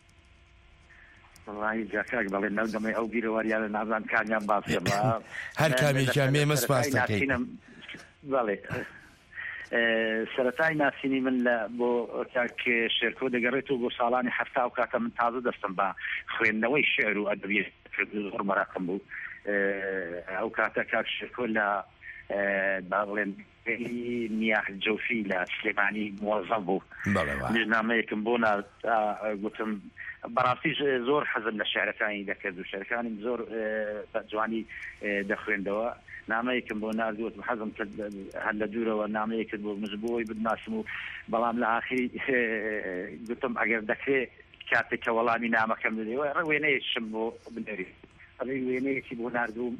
والله جاکاک بەڵێ نەودەمەی ئەو بیرەوەریانە نازان کامیان باسێ هەر کامێکیان مێمە سپاس دەکەین. بەڵێ سەرەتای ناسینی من لە بۆ کاک شێرکۆ دەگەڕێتەوە بۆ ساڵانی هەفتا و کاتە من تازە دەستم بە خوێندنەوەی شێعر و ئەدەبیات زۆر مەراقم بوو. ئەو کاتە کاکشێکۆ لە با بڵێن نیاح جەوفی لە سلێمانی موەزەف بوو نامەیەکم بۆ گوتم بەڕاستی زۆر حەزم لە شێعرەکانی دەکرد و شێعرەکانیم زۆر جوانی دەخوێندەوە نامەیەکم بۆ نردوت حەزم کرد هەر لە دوورەوە نامەیەکرد بۆ مزبووی بدناسم و بەڵام لە ئاخری گوتم ئەگەر دەکرێت کاتێک کە وەڵامی نامەکەم دەدەوە وێنەیەکشم بۆ بنێری ئەڵێ وێنەیەکی بۆ نردوم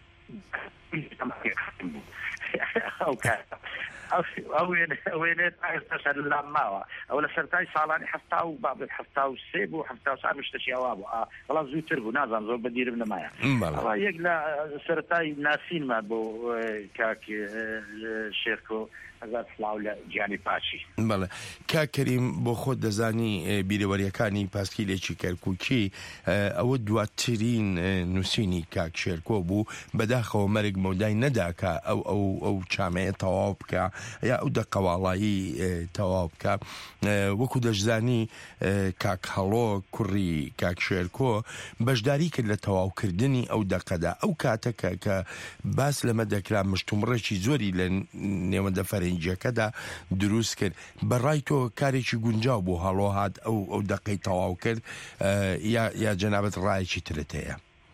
ئەوێنێت لام ماوە ئەو لە سەرای ساڵانی هەفتا و با هەفتا و سێ بوو هەفتا و سار شتەشیاوا بوو بەڵام زووتر بوو نازانم زۆر بەدیرم نەمایە یەک لە سەرەتای ناسینمە بۆ کاک شێرکۆ هەزار سڵاو لە گیانی پاچی بەڵێ کاکەریم بۆ خۆت دەزانی بیرەوەریەکانی پاسکیلێکی کەرکووکی ئەوە دواترین نووسینی کاک شێرکۆ بوو بەداخەوە مەرگ مەودای نەداکە ئەو چامەیە تەواو بکە یا ئەو دەقەواڵایی تەواو بکە وەکو دەشزانی کاک هەڵۆ کوڕی کاک شێرکۆ بەشداری کرد لە تەواوکردنی ئەو دەقەدا ئەو کاتەکە کە باس لەمە دەکرا مشتومڕێکی زۆری لە نێوەندە فەرەنجیەکەدا دروست کرد بەڕای تۆ کارێکی گونجاو بۆ هەڵۆ هات ئەو دەقەی تەواو کرد یا جەنابەت ڕایەکی ترت هەیە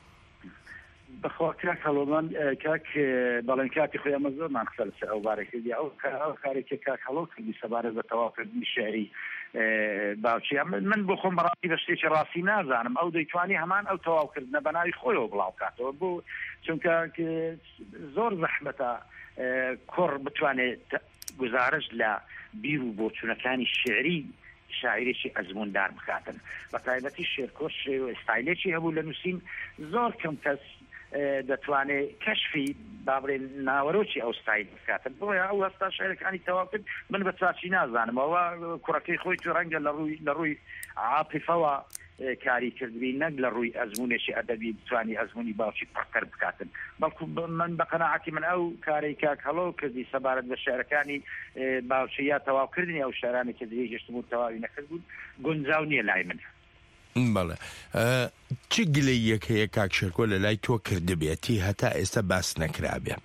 بەخوا کاک هەڵۆمان کاک بەڵێن کاتی خۆی ئەمە زۆرمان قسە لەسەر ئەو بارێکردی ئەو کارێکی کاک هەڵۆ کردی سەبارەت بە تەواوکردنی شێعری باوچی من بۆ خۆم بەڕاستی بە شتێکی ڕاستی نازانم ئەو دەیتوانی هەمان ئەو تەواوکردنە بە ناوی خۆیەوە بڵاو کاتەوە بۆ چونکە زۆر زەحمەتە کوڕ بتوانێت گزارش لە بیر و بۆچوونەکانی شێعری شاعرێکی ئەزموندار بکاتن بە تایبەتی شێرکۆ ستایلێکی هەبوو لە نووسین زۆر کەم کەس دەتوانێت کەشفی بابڕێن ناوەرۆکی ئەو ستایل بکاتن بۆیە ئەو هەستا شاعرەکانی تەواو کرد من بە چاچی نازانم ئەوە کوڕەکەی خۆی تو ڕەنگە لە ڕووی عاطفەوە کاری کردبی نەک لە ڕووی ئەزمونێکی ئەدەبی بتوانی ئەزمونی باوکی پڕکەر بکاتن بەڵکو من بە قەناعەتی من ئەو کارەی کاک هەڵۆ کردی سەبارەت بە شێعرەکانی باوچی یا تەواوکردنی ئەو شێعرانی کە درێژ گەشتبوو تەواوی نەکرد بوون گونجاو نییە لای من بەڵێ چ گلەیەک هەیە کاک شێرکۆ لە لای تۆ کردبێتی هەتا ئێستا باس نەکرابێ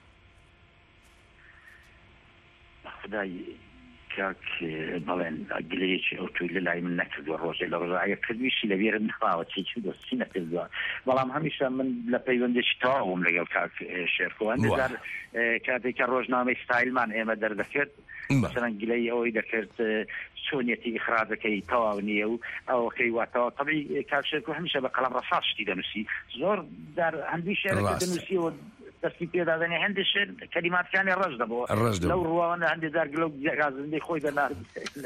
کاک بەڵێن گلەیەکی ئەو توی لە لای من نەکردووە ڕۆژێ لە ڕۆژایە کردویشی لەبێرم نەخواوە چێکی دۆستی نەکردووە بەڵام هەمیشە من لە پەیوەندێکی تەواوم لەگەڵ کاک شێرکۆ هەندێک کاتێککە ڕۆژنامەی ستایلمان ئێمە دەردەکرد مثلا گلەی ئەوەی دەکرد چۆنیەتی ئیخراجەکەی تەواو نییە و ئەوەکەی واتەوە طبعی کاک شێرکۆ هەمیشە بە قەڵەم ڕەساس شتی دەنووسی زۆر هەندی شێعرەکە دەنووسیەوە دەستی پێدادنێ هەندێک شێر کەلیماتەکانی ڕەش دەبەوە لەو ڕواوانە هەندێک جار گلۆ گازندەی خۆی دەنارد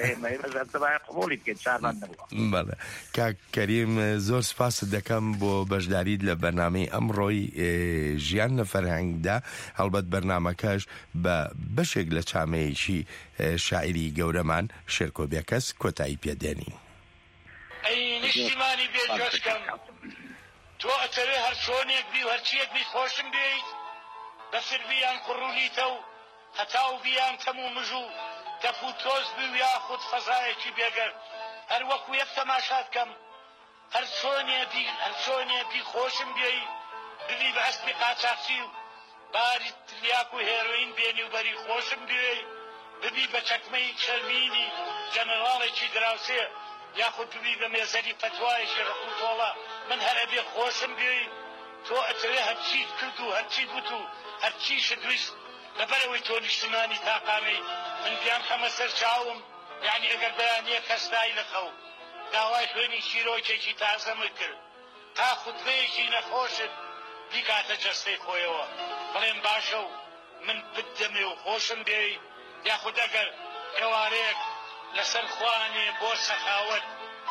قبوڵی بکەیت چارمان نەبووە بەڵێ کاک کەریم زۆر سپاست دەکەم بۆ بەشداریت لە بەرنامەی ئەمڕۆی ژیان لە فەرهەنگدا هەڵبەت بەرنامەکەش بە بەشێک لە چامەیەکی شاعری گەورەمان شێرکۆ بێکەس کۆتایی پێدێنی ئەی نیشتیمانی بێجۆشکەم تۆ ئەتەوێ هەر چۆنێک بی و هەرچیەک بی خۆشم بێیت بەفر بیان قڕولیتە و هەتاو بیان تەم و مژوو دەف و تۆز بی و یاخود فەزایەکی بێگەر هەر وەکو یەک تەماشات کەم هەر چۆنێ بی خۆشم بێی ببی بە ئەسپی قاچاقچی و باری تریاک و هێروین بێنی و بەری خۆشم بێی ببی بە چەکمەی چەرمینی جەنەراڵێکی دراوسێ یاخود ببی بە مێزەری پەتوایەکی ڕقوتۆڵە من هەر ئەبێ خۆشم بێی تۆ ئەتەوێ هەرچیت کرد و هەرچیت گوت و هەرچیشت ویست لەبەرەوەی تۆ نیشتمانی تاقامەی من بیان خەمە سەر چاوم یعنی ئەگەر بەیانیە کەسدای لە خەو داوای خوێنی شیرۆکێکی تازەمە کرد تا خوتبەیەکی نەخۆشت بیکاتە جەستەی خۆیەوە بڵێم باشە و من بدەمێ و خۆشم بێی یاخود ئەگەر ئێوارەیەک لەسەر خوانێ بۆ سەخاوەت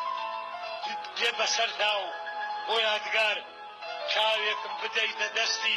بێ بەسەردا و بۆ یادگار چاوێکم بدەیتە دەستی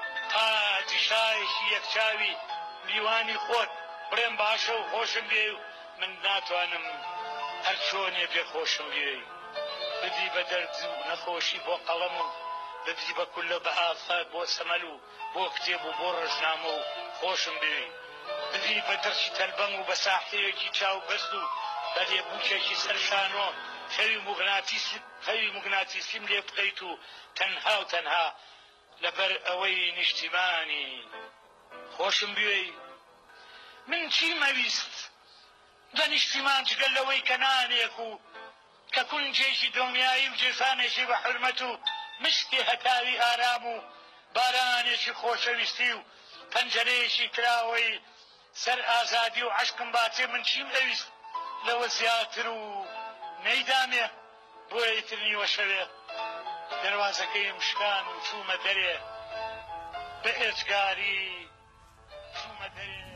قادیشایەکی یەکچاوی میوانی خۆت بڵێم باشە و خۆشم بێ و من ناتوانم هەر چۆنێ بێ خۆشم بێ بدی بە دەرد و نەخۆشی بۆ قەڵەم و بدی بە کولە بە ئافات بۆ سەمەل و بۆ کتێب و بۆ ڕژنامە و خۆشم بێ بدی بە دەرچی تەلبەم و بە ساحتەیەکی چاو بەست و بە لێبووکێکی سەرشانۆ خەوی موگناتیسیم لێ بقەیت و تەنها لەبەر ئەوەی نیشتیمانی خۆشم بوێی من چی مەویست دە نیشتیمان جگەل لەوەی کە نانێک و کە کونجێکی دڵنیایی و جێسانێکی بە حرمەت و مشتی هەتاوی ئارام و بارانێکی خۆشەویستی و پەنجەرەیەکی کراوەی سەر ئازادی و عەشقم باتێ من چیم ئەویست لەوە زیاتر و نەیدامێ بۆ ئیتر نیوە شەوێ دەروازەکەی مشکان و چوومە دەرێ بە ئێجگاری چوومە دەرێ